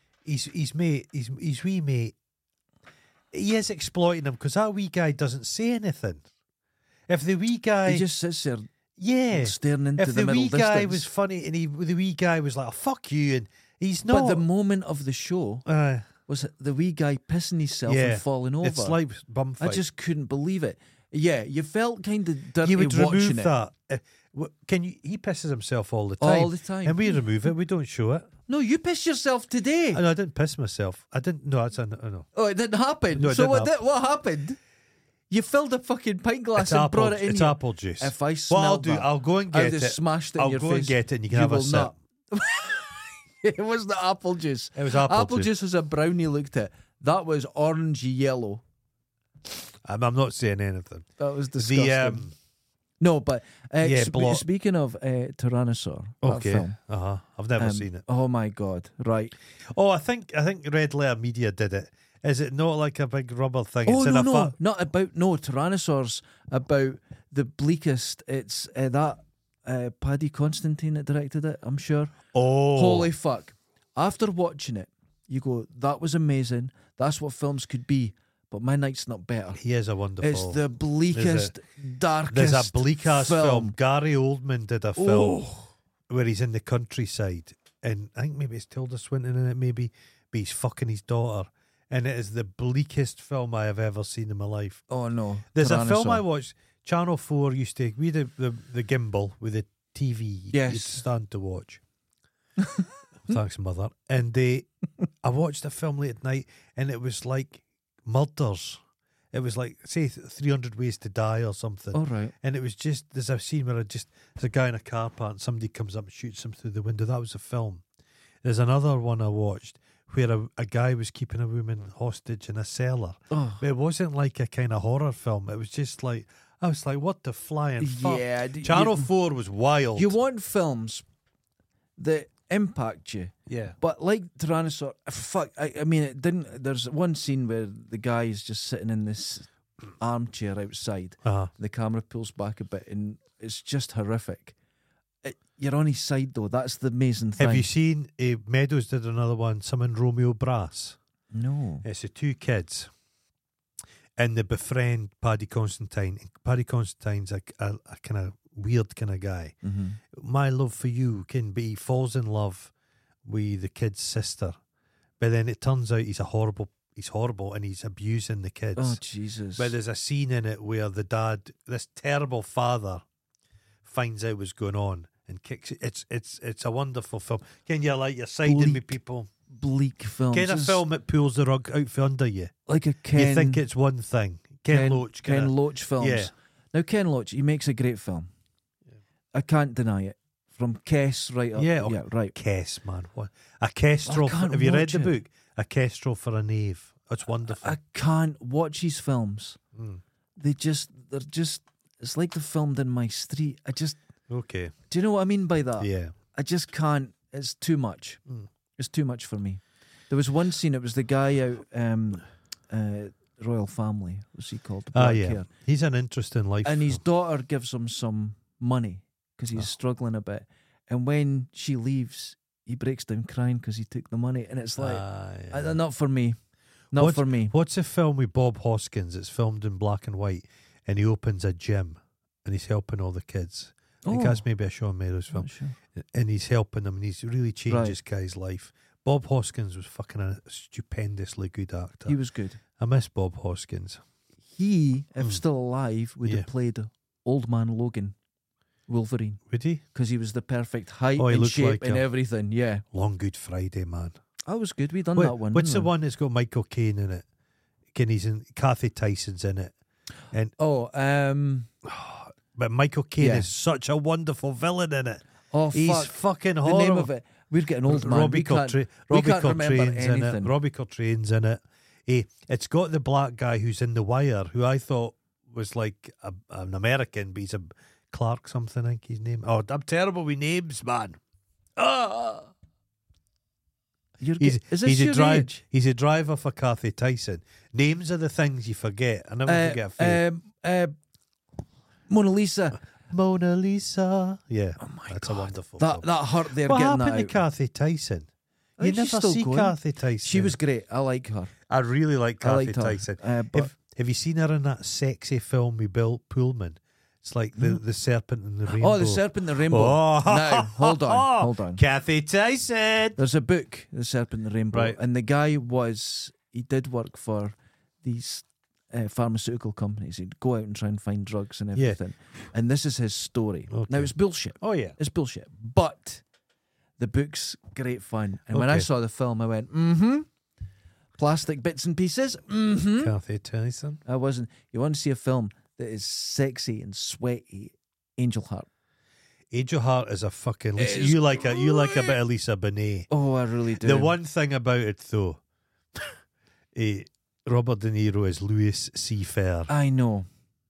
wee mate, he is exploiting him because that wee guy doesn't say anything. If the wee guy, He just sits there, yeah, staring into if the the middle wee distance. guy was funny and the wee guy was like, oh, "Fuck you," and he's not. But the moment of the show was the wee guy pissing himself yeah, and falling over. it's like bum I fight. just couldn't believe it. Yeah, you felt kind of dirty you would watching remove it that. Can you? He pisses himself all the time. all the time. And we remove it. We don't show it. No, you pissed yourself today. No, I didn't piss myself. I didn't. No, that's no. Oh, it didn't happen. No, it so didn't what happened? You filled a fucking pint glass It's and apple. brought it in It's here. apple juice. If I What smelled I'll do, that, I'll go and I get would it. have smashed it in I'll your go face. and get it, and you can You have a will sip. not. It wasn't apple juice. It was apple juice. juice was a brownie looked at. That was orangey yellow. I'm not saying anything. That was disgusting. The No, but Yeah, blot. speaking of Tyrannosaur, that okay, film, I've never seen it. Oh my god! Right? Oh, I think Red Letter Media did it. Is it not like a big rubber thing? Oh it's in no, a not about Tyrannosaur's about the bleakest. It's that Paddy Constantine that directed it. I'm sure. Oh, Holy fuck! After watching it, you go, "That was amazing. That's what films could be." But My Night's Not Better. he is a wonderful. It's the bleakest, darkest. There's a bleak ass film. film. Gary Oldman did a film Oh. where he's in the countryside, and I think maybe it's Tilda Swinton in it, maybe, but he's fucking his daughter, and it is the bleakest film I have ever seen in my life. Oh no! There's a film Tyrannosaur. I watched. Channel 4 used to we the gimbal with the TV. Yes. You'd stand to watch. Thanks, mother. And I watched a film late at night, and it was like murders. It was like, say, 300 Ways to Die or something. All right. And it was just, there's a scene where there's a guy in a car park and somebody comes up and shoots him through the window. That was a film. There's another one I watched where a guy was keeping a woman hostage in a cellar. Oh. But it wasn't like a kind of horror film. It was just like, I was like, what the flying fuck? Yeah. Channel 4 was wild. You want films that impact you. Yeah. But like Tyrannosaur, fuck, I mean, it didn't. There's one scene where the guy is just sitting in this armchair outside. The camera pulls back a bit, and it's just horrific. You're on his side, though. That's the amazing thing. Have you seen Meadows did another one, some in Romeo Brass? No. It's the two kids, and they befriend Paddy Constantine. Paddy Constantine's a kind of weird kind of guy. Mm-hmm. My love for you can be, he falls in love with the kid's sister, but then it turns out he's horrible and he's abusing the kids. Oh, Jesus. But there's a scene in it where the dad, this terrible father, finds out what's going on and kicks it. It's a wonderful film. Can you like you're siding Bleak with people? Bleak films. Kind of It's film that pulls the rug out from under you. like a Ken. You think it's one thing. Ken Loach. Ken kinda- Loach films. Yeah. Now, Ken Loach, he makes a great film. I can't deny it. From Kess right up. Yeah, Yeah, right. Kess, man. What a Kestrel. I can't Have you read watch the it. book? A Kestrel for a Knave. It's wonderful. I can't watch his films. Mm. They're just, it's like they're filmed in my street. Okay. Do you know what I mean by that? Yeah. I just can't. It's too much. Mm. It's too much for me. There was one scene, it was the guy out, Royal Family, what's he called? Black Yeah. hair. He's an interesting life. And his daughter gives him some money because he's struggling a bit. And when she leaves, he breaks down crying because he took the money. And it's like, yeah. not for me. Not for me. What's a film with Bob Hoskins? It's filmed in black and white, and he opens a gym, and he's helping all the kids. I think that's maybe a Sean Meadows film. Not sure. And he's helping them, and he's really changed this guy's life. Bob Hoskins was fucking a stupendously good actor. He was good. I miss Bob Hoskins. He, if still alive, would Yeah. have played Old Man Logan. Wolverine. Would he? Because he was the perfect height Oh, he and looked shape like and him. everything. Yeah. Long Good Friday, man. That was good. We done that one. What's the didn't we? one that's got Michael Caine in it? He's in, Kathy Tyson's in it. And Oh, but Michael Caine Yeah. is such a wonderful villain in it. oh, He's fuck. fucking The horrible. name of it. We're getting old, man. Robbie we can't remember Coltrane's in it. anything. Robbie Coltrane's in it. It's got the black guy who's in The Wire, who I thought was like an American, but he's a Clark something, I think his name. Oh, I'm terrible with names, man. Is this he's your age? He's a driver for Kathy Tyson. Names are the things you forget. I never forget a few. Mona Lisa. Mona Lisa. Yeah, Oh my that's God. a wonderful That film. that hurt there What getting happened that to out. Kathy Tyson? I You think she's never still see going. Kathy Tyson. She was great. I like her. I really like I Kathy liked her. Tyson. But Have you seen her in that sexy film with Bill Pullman? It's like the Serpent and the Rainbow. oh, the Serpent and the Rainbow. Oh. Now, hold on. Kathy Tyson. There's a book, The Serpent and the Rainbow, Right. and the guy he did work for these pharmaceutical companies. He'd go out and try and find drugs and Yeah. everything. And this is his story. Okay. Now, it's bullshit. Oh yeah. It's bullshit. But the book's great fun. And when I Okay. saw the film, I went, plastic bits and pieces. Kathy Tyson. I wasn't. You want to see a film that is sexy and sweaty? Angel Heart. Angel Heart is a fucking Lisa. It is You like a bit of Lisa Bonet. Oh, I really do. The one thing about it though, Robert De Niro is Louis C. Fair. I know.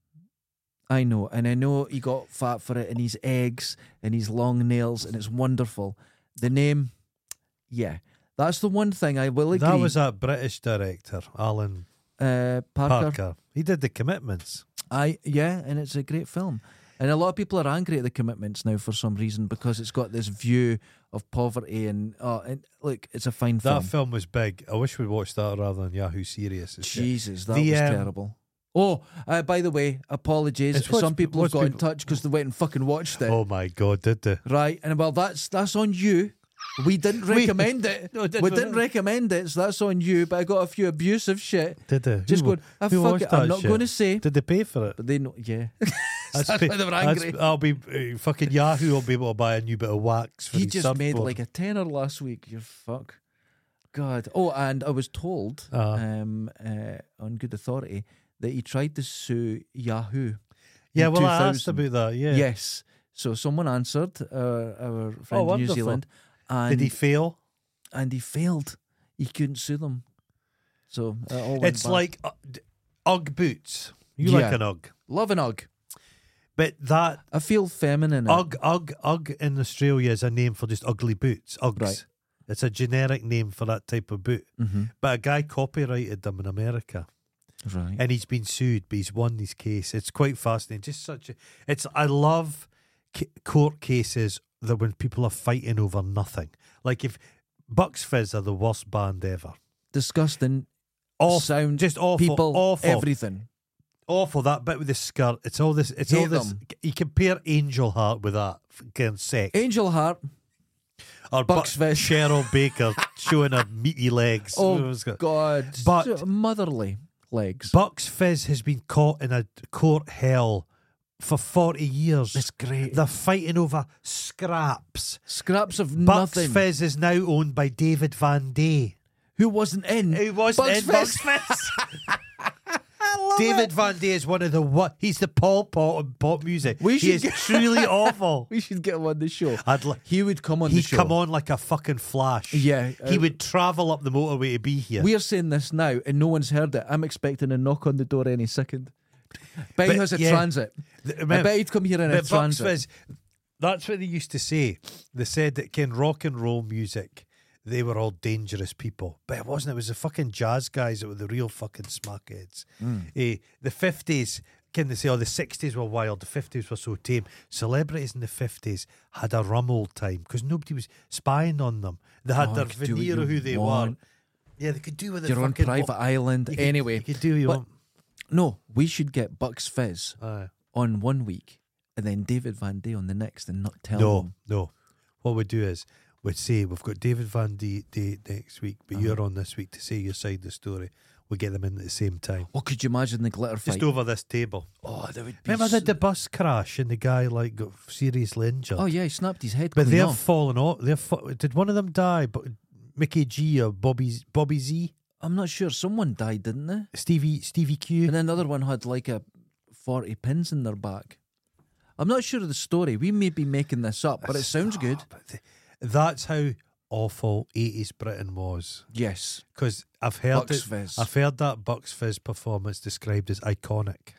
And I know he got fat for it, and his eggs and his long nails, and it's wonderful. The name, yeah, that's the one thing I will agree. That was that British director, Alan Parker. Parker. He did The Commitments. And it's a great film. And a lot of people are angry at The Commitments now for some reason because it's got this view of poverty and look, it's a fine film. That film was big. I wish we'd watched that rather than Yahoo Serious. Jesus, that The, was terrible. Oh, by the way, apologies. It's what's- Some people have what's got in people- touch because they went and fucking watched it. Oh my God, did they? Right, and well, that's on you. We didn't recommend it. No, did we we didn't not? recommend it, so that's on you. But I got a few abusive shit. Did they? Just Who- going, who fuck watched it. I'm that not shit? going to say. Did they pay for it? But they know, yeah. That's pay- why they were angry. I'll be fucking Yahoo will be able to buy a new bit of wax for He his just made surfboard. like a tenner last week. You fuck. God. Oh, and I was told on good authority that he tried to sue Yahoo. Yeah, in well, I asked 2000. about that. Yeah. Yes. So someone answered, our friend in New wonderful. Zealand. And Did he fail? And he failed. He couldn't sue them. So it all went It's back. like Ugg boots. You Yeah. like an Ugg, Love an Ugg. but that I feel feminine. in it. Ugg in Australia is a name for just ugly boots. Uggs. Right. It's a generic name for that type of boot. Mm-hmm. But a guy copyrighted them in America, Right. and he's been sued, but he's won his case. It's quite fascinating. Just I love court cases that when people are fighting over nothing. Like if Bucks Fizz are the worst band ever. Disgusting. Awful, Sound. just awful, People. awful, Everything. awful. That bit with the skirt. It's all this. It's all Hate this. them. You compare Angel Heart with that fucking sex. Angel Heart. Or Bucks Fizz. Cheryl Baker showing her meaty legs. Oh, It was good. God. But- So motherly legs. Bucks Fizz has been caught in a court hell for 40 years. It's great. They're fighting over scraps. Scraps of Bucks nothing. Fizz is now owned by David Van Day. Who wasn't in? Who wasn't Bucks in Fizz. Bucks Fizz. David Van Day is one of the he's the Paul Pot of pop music. We He should is get- truly awful. We should get him on the show. I'd He would come on the He'd show. come on like a fucking flash. Yeah. He would travel up the motorway to be here. We are saying this now, and no one's heard it. I'm expecting a knock on the door any second. Bet he But, has a yeah. transit. I bet he'd come here in a But Bucks transit. Fizz, that's what they used to say. They said that rock and roll music, they were all dangerous people. But it wasn't. It was the fucking jazz guys that were the real fucking smackheads. The 50s, can they say, the 60s were wild, the 50s were so tame. Celebrities in the 50s had a rum old time because nobody was spying on them. They had their you could do what veneer you of who they want. were. Yeah, they could do with Your own private island. You could- Anyway, you could do what you but- want. no, we should get Bucks Fizz Aye. on 1 week and then David Van Day on the next and not tell No, them. no. What we'd do is we'd say we've got David Van Day next week, but you're on this week to say your side of the story. we get them in at the same time. Oh, could you imagine the glitter fight? Just over this table. Oh, that would be. Remember the bus crash and the guy like got seriously injured? Oh yeah, he snapped his head. But clean they're off. falling off. Did one of them die? But Mickey G or Bobby Z? I'm not sure. Someone died, didn't they? Stevie Q. And another one had like 40 pins in their back. I'm not sure of the story. We may be making this up, but it sounds good. That's how awful 80s Britain was. Yes. Because I've heard Bucks Fizz. I've heard that Bucks Fizz performance described as iconic.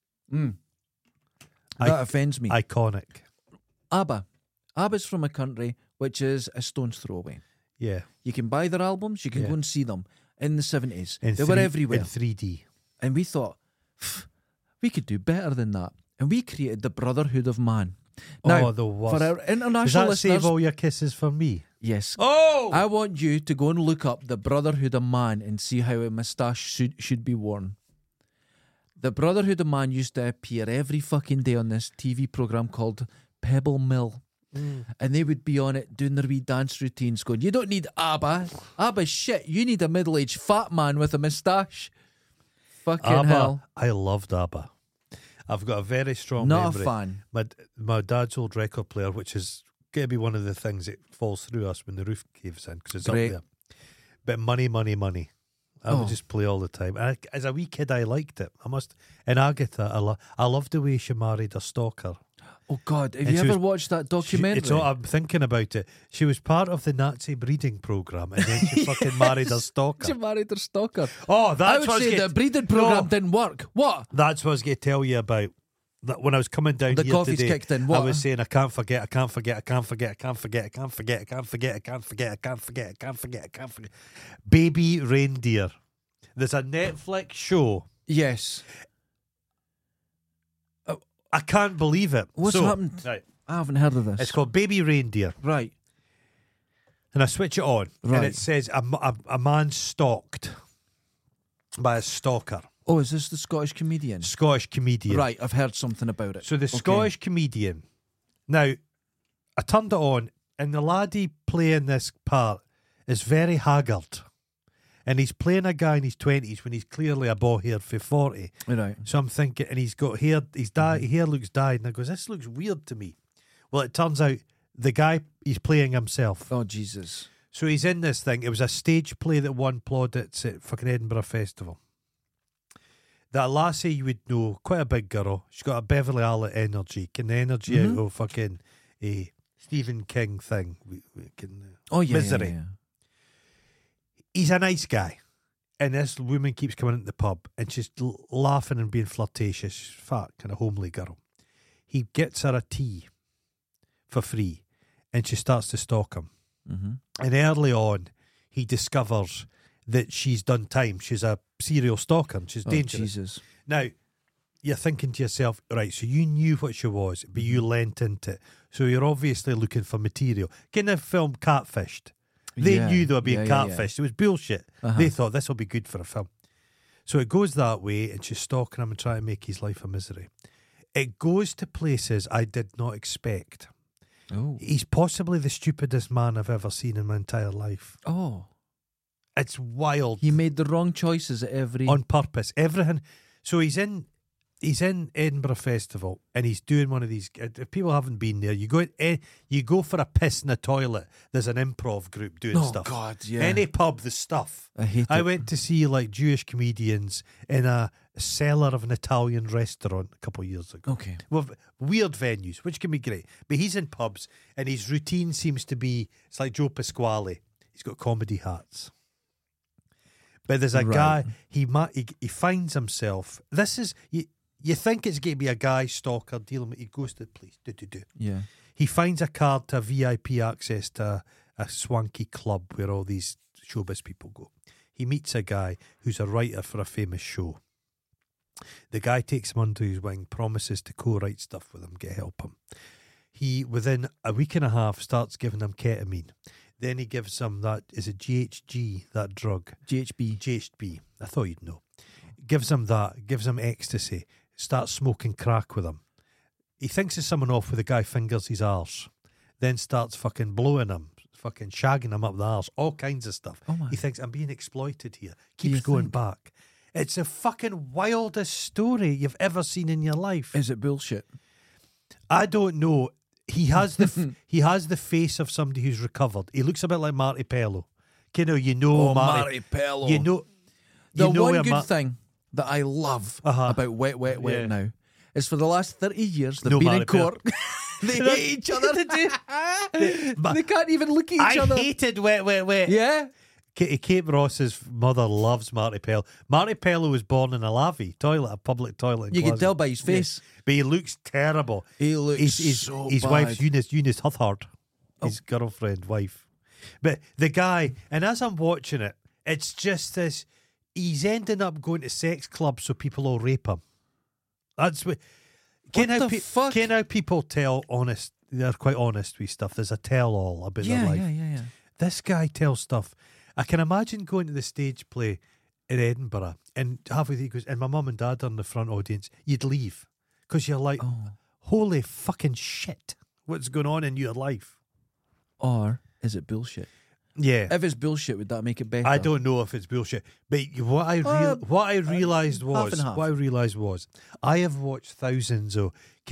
That offends me. Iconic. ABBA. ABBA's from a country which is a stone's throw away. Yeah. You can buy their albums, you can go and see them. In the 70s, they In were everywhere. In 3D. And we thought, we could do better than that. And we created the Brotherhood of Man. Now, the worst. for our Does international that listeners, save all your kisses for me? yes, Oh! I want you to go and look up the Brotherhood of Man and see how a moustache should be worn. The Brotherhood of Man used to appear every fucking day on this TV program called Pebble Mill. And they would be on it doing their wee dance routines going, you don't need ABBA. ABBA's shit. You need a middle-aged fat man with a moustache. Fucking ABBA, hell. I loved ABBA. I've got a very strong Not memory. a fan. My dad's old record player, which is going to be one of the things that falls through us when the roof caves in, because it's Great. up there. But money. I would Oh. just play all the time. As a wee kid, I liked it. And Agatha, I loved the way she married a stalker. Oh, God. Have And you she ever was- watched that documentary? I'm thinking about it. She was part of the Nazi breeding program, and then she fucking married a She stalker. married her stalker. Oh, I that's would what I was say the getting- breeding program No. didn't work. What? That's what I was going to tell you about. That when I was coming down The here coffee's today, kicked in. I What? was saying I can't forget. Baby Reindeer. There's a Netflix show. Yes. I can't believe it. What's happened? Right. I haven't heard of this. It's called Baby Reindeer. Right. And I switch it on, Right. and it says a man stalked by a stalker. Oh, is this the Scottish comedian? Scottish comedian. Right, I've heard something about it. So the Okay. Scottish comedian. Now, I turned it on, and the laddie playing this part is very haggard. And he's playing a guy in his 20s when he's clearly a bald-haired for 40. Right. So I'm thinking, and he's got hair, his hair looks dyed, and I goes, this looks weird to me. Well, it turns out the guy, he's playing himself. Oh, Jesus. So he's in this thing. It was a stage play that won plaudits at fucking Edinburgh Festival. That lassie you would know, quite a big girl. She's got a Beverly Allen energy. Can the energy out of fucking a Stephen King thing. We can, Oh, yeah. Misery. Yeah. He's a nice guy. And this woman keeps coming into the pub and she's laughing and being flirtatious. She's fat, kind of homely girl. He gets her a tea for free and she starts to stalk him. Mm-hmm. And early on, he discovers that she's done time. She's a serial stalker and she's Oh, dangerous. Jesus. Now, you're thinking to yourself, right, so you knew what she was, but you lent into it. So you're obviously looking for material. Kind of film Catfished. They Yeah. knew they were being Yeah, yeah, catfished. It was bullshit. Uh-huh. They thought this will be good for a film. So it goes that way, and she's stalking him and trying to make his life a misery. It goes to places I did not expect. Oh. He's possibly the stupidest man I've ever seen in my entire life. Oh. It's wild. He made the wrong choices at every... On purpose. Everything. So he's in Edinburgh Festival and he's doing one of these. If people haven't been there, you go for a piss in the toilet. There's an improv group doing Oh, stuff. God, yeah. Any pub, the stuff. I hate I it. went to see like Jewish comedians in a cellar of an Italian restaurant a couple of years ago. Okay. Well, weird venues, which can be great. But he's in pubs and his routine seems to be, it's like Joe Pasquale. He's got comedy hats. But there's a Right. guy, he finds himself, this is, you think it's going to be a guy stalker dealing with, he goes to the police, do. Yeah. He finds a card to VIP access to a swanky club where all these showbiz people go. He meets a guy who's a writer for a famous show. The guy takes him under his wing, promises to co-write stuff with him, help him. He, within a week and a half, starts giving him ketamine. Then he gives him that, is it GHG, that drug? GHB. GHB, I thought you'd know. Gives him that, gives him ecstasy, starts smoking crack with him. He thinks it's someone off with the guy fingers his arse, then starts fucking blowing him, fucking shagging him up the arse, all kinds of stuff. Oh, my. He thinks, I'm being exploited here. Do you Keeps going think? back. It's the fucking wildest story you've ever seen in your life. Is it bullshit? I don't know. He has the he has the face of somebody who's recovered. He looks a bit like Marty Pello. Marty Pello. You know The know one where good thing that I love about Wet, Wet, Wet Yeah. now is for the last 30 years they've No been in Marty Pello. court. They hate each other. They can't even look at each I other. hated Wet, Wet, Wet. Yeah. Kate Ross's mother loves Marty Pello. Marty Pello was born in a lavvy toilet, a public toilet. In You can Glasgow. tell by his face. But he looks terrible. He looks His so his bad. wife's Eunice Huthard, his girlfriend, wife. But the guy, and as I'm watching it, it's just this. He's ending up going to sex clubs so people will rape him. That's what. What the fuck? Ken how people tell honest. They're quite honest with stuff. There's a tell-all about their life. Yeah. This guy tells stuff. I can imagine going to the stage play in Edinburgh and halfway through he goes, and my mum and dad are in the front audience. You'd leave because you're like, holy fucking shit, what's going on in your life? Or is it bullshit? Yeah. If it's bullshit, would that make it better? I don't know if it's bullshit, but what I realised half and half. was I have watched thousands of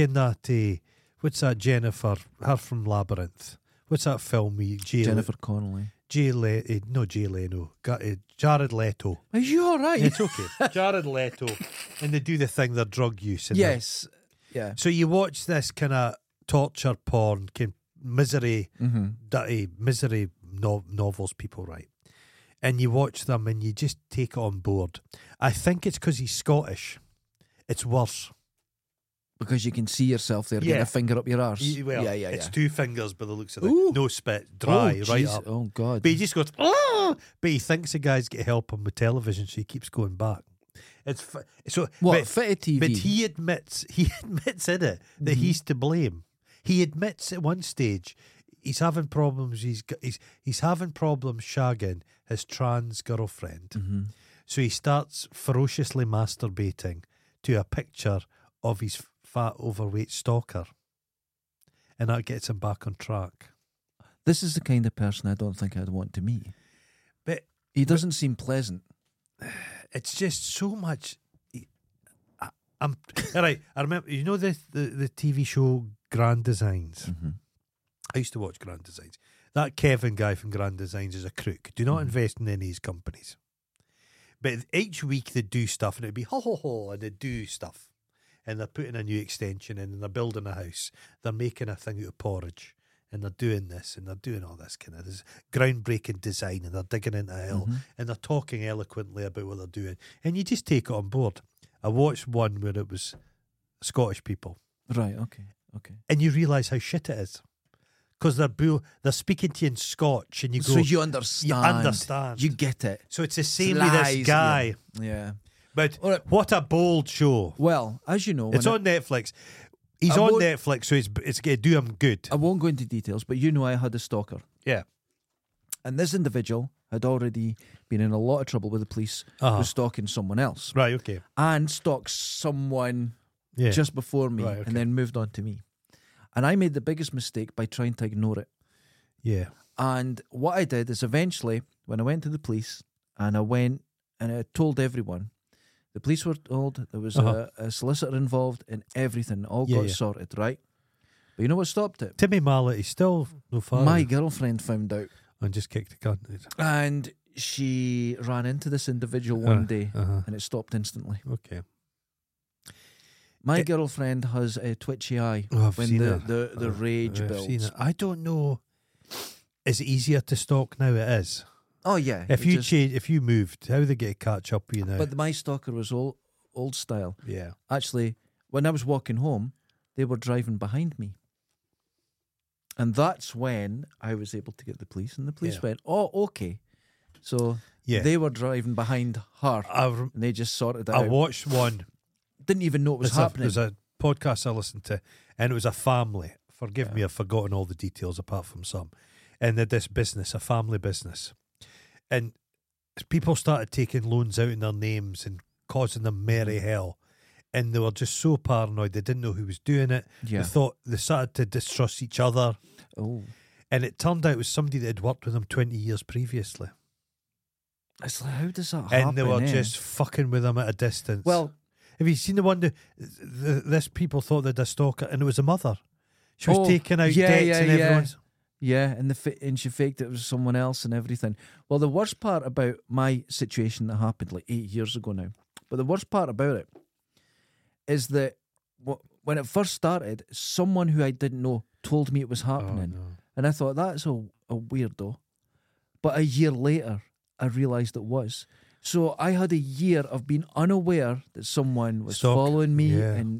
what's that Jennifer, her from Labyrinth? What's that film with Jennifer Connelly. Jared Leto. Are you all right? It's okay. Jared Leto, and they do the thing, their drug use. And Yes. Yeah. So you watch this kind of torture porn, misery, dirty misery novels people write, and you watch them and you just take it on board. I think it's because he's Scottish. It's worse. Because you can see yourself there getting a finger up your arse. It's 2 fingers by the looks of it. Ooh. No spit, dry, Oh, right jeez. up. Oh, God. But he just goes, oh! But he thinks the guy's got to help him with television, so he keeps going back. It's so What, but, fitted TV? But he admits in it that he's to blame. He admits at one stage he's having problems. He's having problems shagging his trans girlfriend. So he starts ferociously masturbating to a picture of his fat, overweight stalker, and that gets him back on track. This is the kind of person I don't think I'd want to meet. But He doesn't seem pleasant. it's just so much. I'm all right. I remember, you know, the TV show Grand Designs. I used to watch Grand Designs. That Kevin guy from Grand Designs is a crook. Do not invest in any of his companies. But each week they do stuff, and it'd be ho ho ho, and they do stuff, and they're putting a new extension in, and they're building a house. They're making a thing out of porridge, and they're doing this, and they're doing all this kind of this groundbreaking design, and they're digging into hell, and they're talking eloquently about what they're doing, and you just take it on board. I watched one where it was Scottish people, Right, okay. and you realise how shit it is. Because they're speaking to you in Scotch, and you go, So you understand. You understand. You get it. So it's the same with Lies, this guy. Yeah. But All right. what a bold show. Well, as you know, It's on Netflix. He's I on won't- Netflix, so it's going to do him good. I won't go into details, but you know I had a stalker. Yeah. And this individual had already been in a lot of trouble with the police, was stalking someone else. Right, okay. And stalked someone Yeah. just before me, Right, okay. and then moved on to me. And I made the biggest mistake by trying to ignore it. Yeah. And what I did is eventually, when I went to the police, and I told everyone, the police were told there was a solicitor involved and everything, all got sorted, right? But you know what stopped it? Timmy Mallet, he's still no father. My girlfriend found out, And just kicked the gun. and she ran into this individual one day, and it stopped instantly. Okay. My girlfriend has a twitchy eye Oh, I've when seen the rage I've builds. seen it. I don't know. Is it easier to stalk now? It is. Oh yeah. If it you just- change, if you moved, how they get to catch up with you now? But my stalker was old style. yeah. Actually, when I was walking home, they were driving behind me. And that's when I was able to get the police. And the police went, oh, okay. So Yeah. they were driving behind her. I And they just sorted it out. watched one. Didn't even know it was happening. There's a podcast I listened to, and it was a family. Forgive me, I've forgotten all the details apart from some. And they had this business, a family business. And people started taking loans out in their names and causing them merry hell. And they were just so paranoid, they didn't know who was doing it. Yeah. They thought they started to distrust each other. Oh. And it turned out it was somebody that had worked with them 20 years previously. It's like, how does that happen? And they were just fucking with them at a distance. Well, have you seen the one that this people thought they'd a stalker, and it was a mother? She was taking out debts and everyone's. Yeah, and she faked it was someone else and everything. Well, the worst part about my situation that happened like 8 years ago now, but the worst part about it is that when it first started, someone who I didn't know told me it was happening. Oh, no. And I thought, that's a weirdo. But a year later, I realised it was. So I had a year of being unaware that someone was following me. Yeah. And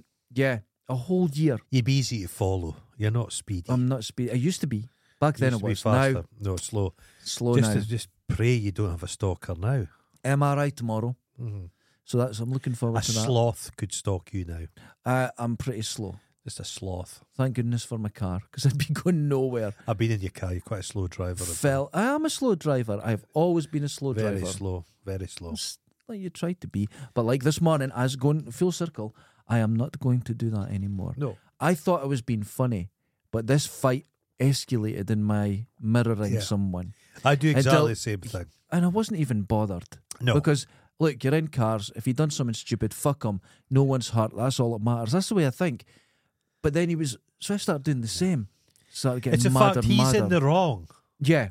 a whole year. You'd be easy to follow. You're not speedy. I'm not speedy. I used to be. Back then it was. Now, no, slow. Slow just now. Just pray you don't have a stalker now. MRI tomorrow. Mm-hmm. So I'm looking forward to that. A sloth could stalk you now. I'm pretty slow. Just a sloth. Thank goodness for my car, because I'd be going nowhere. I've been in your car. You're quite a slow driver. I am a slow driver. I've always been a slow driver. Very slow. Very slow. It's like you tried to be. But like this morning, I was going full circle. I am not going to do that anymore. No. I thought I was being funny, but this fight escalated in my mirroring someone. I do exactly the same thing. And I wasn't even bothered. No. Because, look, you're in cars. If you've done something stupid, fuck them. No one's hurt. That's all that matters. That's the way I think. But then so I started doing the same. Started getting it's a madder, fact he's madder. in the wrong. Yeah.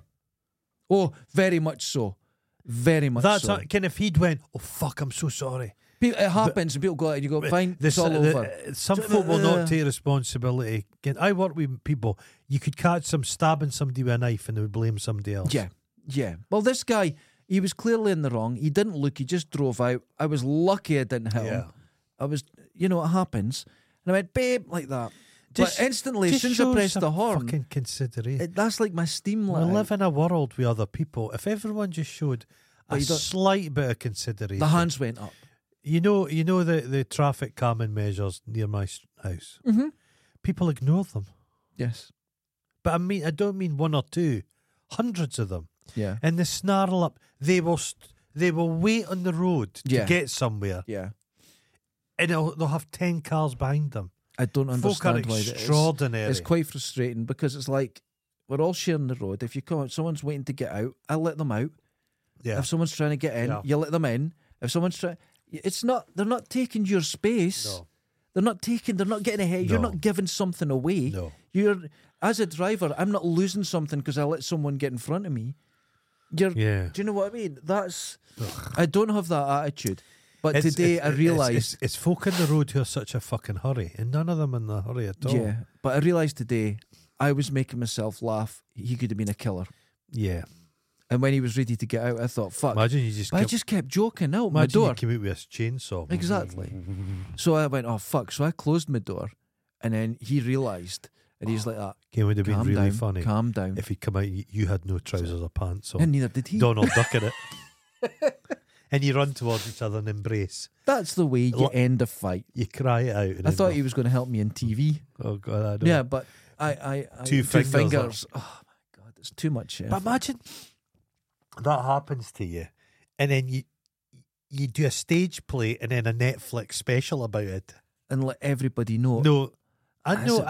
Oh, very much so. Very much That's so. kind of if he'd went, oh fuck, I'm so sorry. It happens and people go out and you go, fine, it's all over. Some folk will not take responsibility. Again, I work with people, you could catch them stabbing somebody with a knife and they would blame somebody else. Yeah. Well, this guy, he was clearly in the wrong. He didn't look, he just drove out. I was lucky I didn't hit him. I was, it happens. And I went, babe, like that. But instantly, as soon as I pressed the horn, fucking consideration. That's like my steam light. We live in a world with other people. If everyone just showed a slight bit of consideration. The hands went up. You know the traffic calming measures near my house? Mm-hmm. People ignore them. Yes. But I don't mean one or two. Hundreds of them. Yeah. And they snarl up. They will wait on the road to get somewhere. Yeah. And they'll have 10 cars behind them. I don't understand why that is. Extraordinary. It's quite frustrating because it's like we're all sharing the road. If you come out, someone's waiting to get out, I let them out. Yeah. If someone's trying to get in, you let them in. If someone's trying, they're not taking your space. No. They're not getting ahead. No. You're not giving something away. No. As a driver, I'm not losing something because I let someone get in front of me. Do you know what I mean? I don't have that attitude. But today I realised... It's folk in the road who are such a fucking hurry, and none of them in a hurry at all. Yeah, but I realised today I was making myself laugh. He could have been a killer. Yeah. And when he was ready to get out, I thought, fuck. Imagine I just kept joking out my door. Imagine you came out with a chainsaw. Exactly. So I went, oh, fuck. So I closed my door, and then he realised, and he's like that. It would have been really down, funny. Calm down. If he'd come out, you had no trousers or pants on. And neither did he. Donald Duck in it. And you run towards each other and embrace. That's the way you end a fight. You cry it out. I thought he was going to help me on TV. Oh, God, I don't Yeah, but I two fingers. Oh, my God, it's too much. But imagine that happens to you, and then you do a stage play and then a Netflix special about it. And let everybody know. No, I know.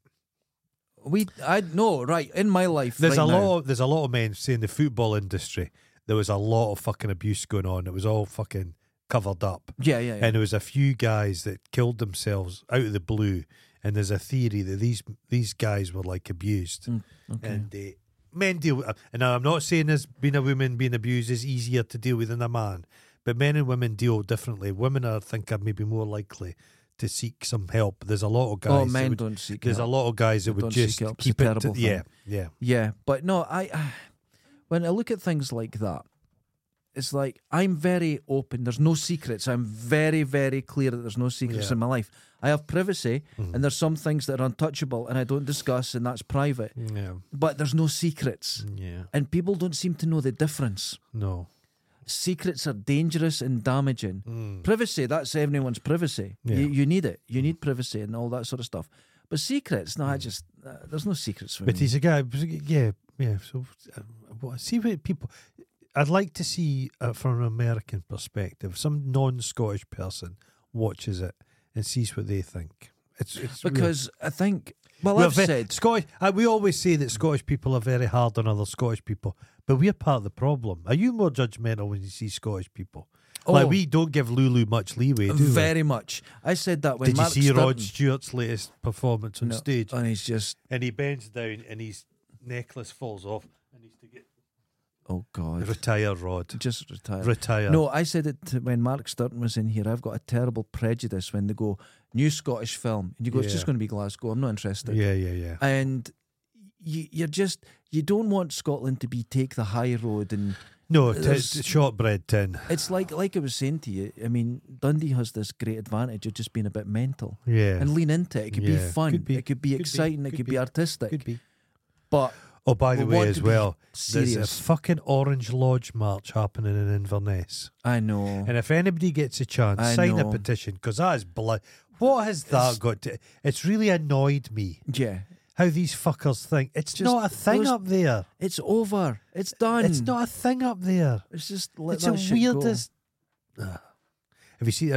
I know, right, in my life There's right a lot of men saying the football industry, there was a lot of fucking abuse going on. It was all fucking covered up. Yeah. And there was a few guys that killed themselves out of the blue. And there's a theory that these guys were like abused. Okay. And men deal. And now I'm not saying as being a woman being abused is easier to deal with than a man, but men and women deal differently. Women, I think, are maybe more likely to seek some help. There's a lot of guys. Oh, men don't seek help. There's a lot of guys that would just keep it. Yeah. But no, I when I look at things like that, it's like I'm very open. There's no secrets. I'm very, very clear that there's no secrets in my life. I have privacy, and there's some things that are untouchable, and I don't discuss, and that's private. Yeah. But there's no secrets. Yeah. And people don't seem to know the difference. No. Secrets are dangerous and damaging. Privacy, that's everyone's privacy. Yeah. You need it. You need privacy and all that sort of stuff. But secrets, no, there's no secrets for me. But he's a guy, yeah. So, see what people... I'd like to see, from an American perspective, some non-Scottish person watches it and sees what they think. It's because weird. I think Well, We're I've said Scottish. We always say that Scottish people are very hard on other Scottish people, but we're part of the problem. Are you more judgmental when you see Scottish people? Like, we don't give Lulu much leeway, do we? very much. I said that when Did Mark you see Sturton, Rod Stewart's latest performance on stage? and he's just, And he bends down and his necklace falls off and he's to get oh God, retire, Rod. just retire. Retire. No, I said it when Mark Sturton was in here. I've got a terrible prejudice when they go new Scottish film, and you go, it's just going to be Glasgow. I'm not interested. Yeah. And you don't want Scotland to be take the high road, and No, it's shortbread tin. it's like I was saying to you. I mean, Dundee has this great advantage of just being a bit mental Yeah. and lean into it. It could be Yeah. fun. Could be. It could be Could be. exciting. It Could could be. be artistic. Could be. But Oh, by the we way, want as to be well, there's a serious. fucking Orange Lodge march happening in Inverness. I know. And if anybody gets a chance, I sign a know. petition, because that is blood. What has that got to... It's really annoyed me Yeah. how these fuckers think. It's Just not a thing those- up there. It's over. It's done. It's not a thing up there. It's just let It's that the shit go. weirdest... Have you seen...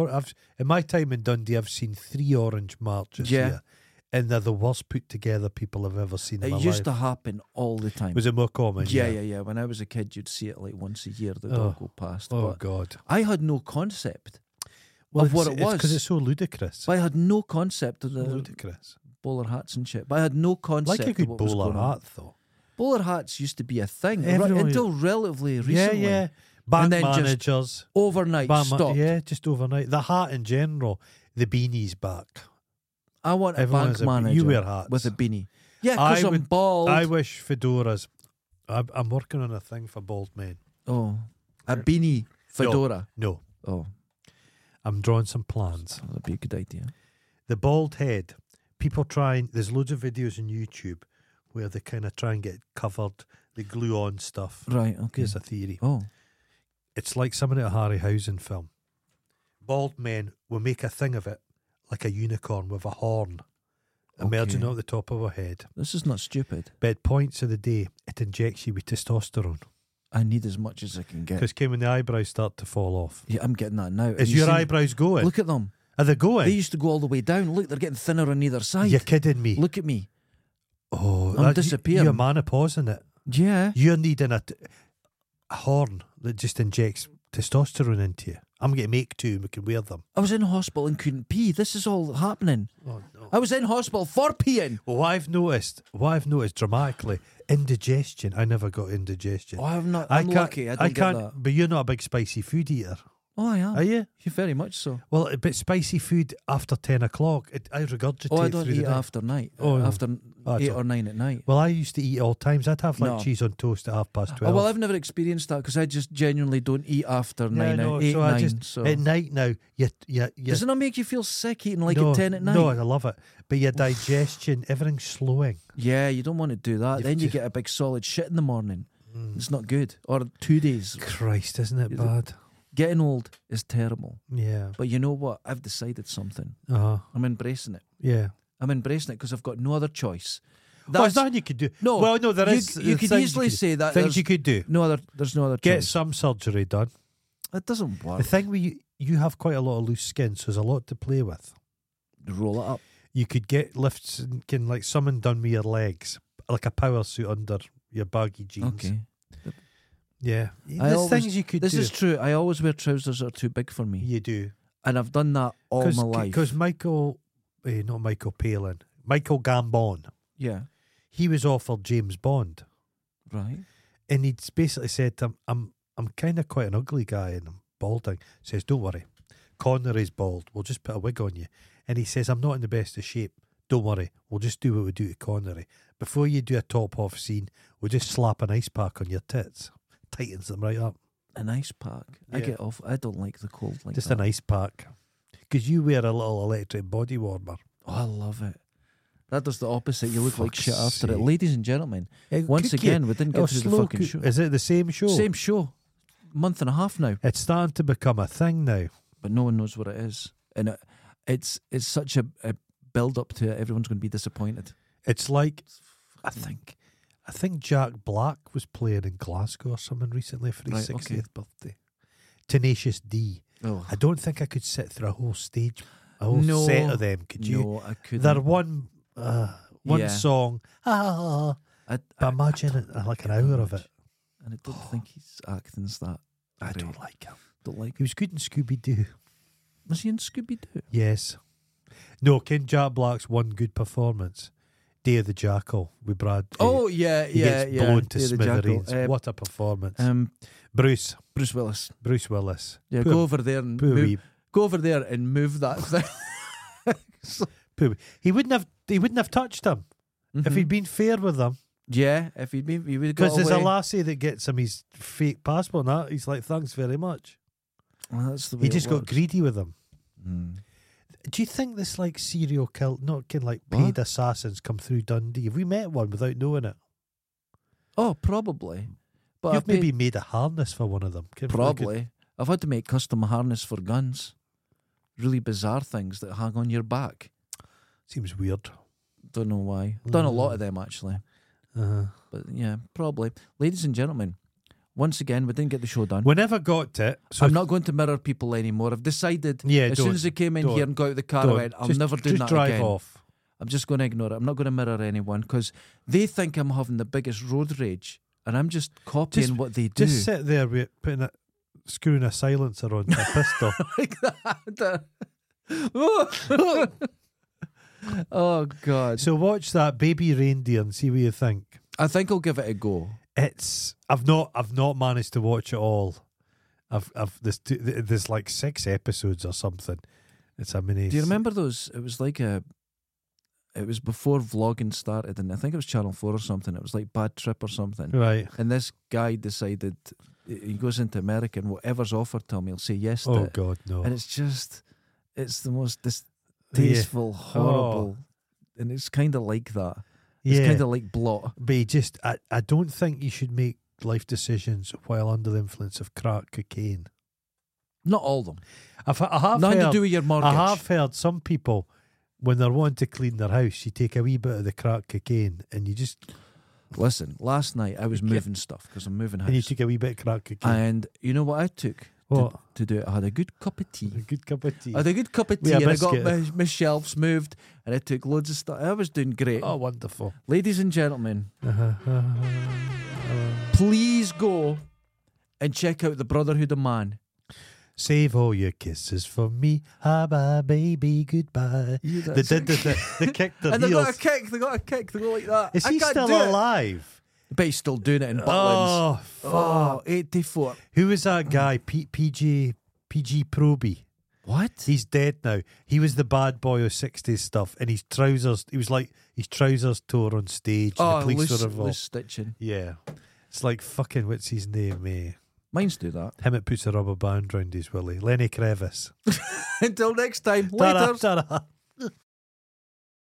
in my time in Dundee, I've seen 3 orange marches here. And they're the worst put together people I've ever seen in It my used life. to happen all the time. Was it more common? Yeah. When I was a kid, you'd see it like once a year. They'd all go past. Oh, But God. I had no concept of what it was. because it's so ludicrous. But I had no concept of the Ludicrous. bowler hats and shit. But I had no concept Like a good of what was bowler going on. hat, though. Bowler hats used to be a thing Everyone- until relatively recently. Yeah. Bank And then just managers. Overnight stopped. Yeah, just overnight. The hat in general. The beanie's back. I want a Everyone bank has manager you wear hats. with a beanie. Yeah, because I'm bald. I wish fedoras. I'm working on a thing for bald men. Oh, a beanie fedora. No. Oh, I'm drawing some plans. that'd be a good idea. The bald head. People trying. There's loads of videos on YouTube where they kind of try and get covered. They glue on stuff. Right, okay. Here's a theory. Oh, It's like something at a Harryhausen film. Bald men will make a thing of it, like a unicorn with a horn emerging Okay. out the top of her head. this is not stupid. But at points of the day, it injects you with testosterone. I need as much as I can get. Because when the eyebrows start to fall off. Yeah, I'm getting that now. Is You your see- eyebrows going? Look at them. Are they They going? used to go all the way down. Look, they're getting thinner on either side. You're kidding me. Look at me. Oh, I'm disappearing. You're menopausing it. Yeah. You're needing a horn that just injects testosterone into you. I'm going to make 2 and we can wear them. I was in hospital and couldn't pee. This is all happening. Oh, no. I was in hospital for peeing. Well, what I've noticed dramatically, indigestion. I never got indigestion. Oh, I'm lucky. I don't get that. But you're not a big spicy food eater, Oh, I am. are you? You very much so. Well, but spicy food after 10 o'clock, I regurgitate Oh, I don't through eat the night. after night. Oh, no. After That's 8 all. or 9 at night. Well, I used to eat all times. I'd have like No. cheese on toast at 12:30. Oh, well, I've never experienced that because I just genuinely don't eat after 9, no, 8, so 9. I just so. at night now. You Does it not make you feel sick eating like no, at 10 at night? No, I love it. But your digestion, everything's slowing. Yeah, you don't want to do that. You've Then you just- get a big solid shit in the morning. It's not good. Or 2 days. Christ, isn't it bad? Getting old is terrible. Yeah. But you know what? I've decided something. Uh-huh. I'm embracing it. Yeah. I'm embracing it because I've got no other choice. Well, there's nothing you could do. No, Well, no, there you, is. you could things easily say that things there's you could do. there's no other Get choice. some surgery done. It doesn't work. The thing with you have quite a lot of loose skin, so there's a lot to play with. Roll it up. You could get lifts and can like something done with your legs, like a power suit under your baggy jeans. Okay. Yeah. I There's always- things you could This do. is true. I always wear trousers that are too big for me. You do. And I've done that all my life. Because not Michael Palin, Michael Gambon, Yeah. he was offered James Bond, Right. and he'd basically said to him, I'm kind of quite an ugly guy and I'm balding. Says, don't worry, Connery's bald. We'll just put a wig on you. And he says, I'm not in the best of shape. Don't worry, we'll just do what we do to Connery. Before you do a top off scene, we'll just slap an ice pack on your tits. Tightens them right up. An ice pack. I Yeah. get off. I don't like the cold like Just that. an ice pack. Because you wear a little electric body warmer. Oh, I love it. That does the opposite. You look like Fuck's shit after it. sake. Ladies and gentlemen, It once could again, get- we didn't Oh, get through the slow fucking show. Is it the same show? Same show. Month and a half now. It's starting to become a thing now. But no one knows what it is. And it's such a build up to it. Everyone's going to be disappointed. It's like I think. I think Jack Black was playing in Glasgow or something recently for his Right, 60th okay. birthday. Tenacious D. Oh, I don't think I could sit through a whole stage, a whole set of them. Could you? No, I couldn't. They're one one Yeah. song. But imagine it like an hour of it. And I don't think his acting's that. I great. don't like him. Don't like. He was good in Scooby-Doo. Was he in Scooby Doo? Yes. No, Ken Jack Black's one good performance. Day of the Jackal with Brad. Oh yeah, he yeah, gets yeah. blown to Day of the Jackal. smithereens. What a performance. Bruce Bruce Willis. Willis. Yeah, Poor- go over there and poor move, wee- go over there and move that thing. poor wee- He wouldn't have touched him if he'd been fair with them. Yeah, if he'd been, he would have got Because there's a away. lassie that gets him his fake passport and that. He's like, thanks very much. Well, that's the way He it just got works. greedy with him. Mm. Do you think this like serial kill, not kind of like What? paid assassins come through Dundee? Have we met one without knowing it? Oh, probably. But You've I've paid- maybe made a harness for one of them. Kind of like a- probably. I've had to make custom harness for guns. Really bizarre things that hang on your back. Seems weird. Don't know why. Done a lot of them actually. Uh-huh. But yeah, probably. Ladies and gentlemen, once again, we didn't get the show done. We never got it. So I'm not going to mirror people anymore. I've decided Yeah, as soon don't- as they came in don't- here and got out of the car, I don't. went, I'm Just- never doing just that drive again. off. I'm just going to ignore it. I'm not going to mirror anyone because they think I'm having the biggest road rage and I'm just copying what they do. Just sit there with screwing a silencer on a pistol. Like that. Oh, God. So watch that Baby Reindeer and see what you think. I think I'll give it a go. I've not managed to watch it all. There's like 6 episodes or something. It's a mini. Do you remember those? It was before vlogging started, and I think it was Channel 4 or something. It was like Bad Trip or something. Right. And this guy decided he goes into America and whatever's offered to him, he'll say yes to Oh it. God, no. And it's the most distasteful, horrible, and it's kind of like that. It's kind of like Blot. But I don't think you should make life decisions while under the influence of crack cocaine. Not all of them. I have Nothing heard, to do with your mortgage. I have heard some people, when they're wanting to clean their house, you take a wee bit of the crack cocaine and you just Listen, last night I was moving stuff because I'm moving house. and you take a wee bit of crack cocaine. And you know what I took What? to do it? I had a good cup of tea. A good cup of tea. I had a good cup of With tea a and I got biscuit. my shelves moved and I took loads of stuff. I was doing great. Oh, wonderful. Ladies and gentlemen, please go and check out the Brotherhood of Man. Save all your kisses for me. Bye, baby, goodbye. They kicked their and they heels. got a kick. They go like that. Is I he can't still do it. alive? But he's still doing it in Butlins. Oh, fuck. Oh, 84. Who was that guy? PG Proby. What? He's dead now. He was the bad boy of 60s stuff, and his trousers, his trousers tore on stage, and the police were involved. loose stitching. Yeah. It's like fucking, what's his name, Mines do that. Him that puts a rubber band round his willy. Lenny Kravitz. Until next time. Ta-ra, Later. ta-ra.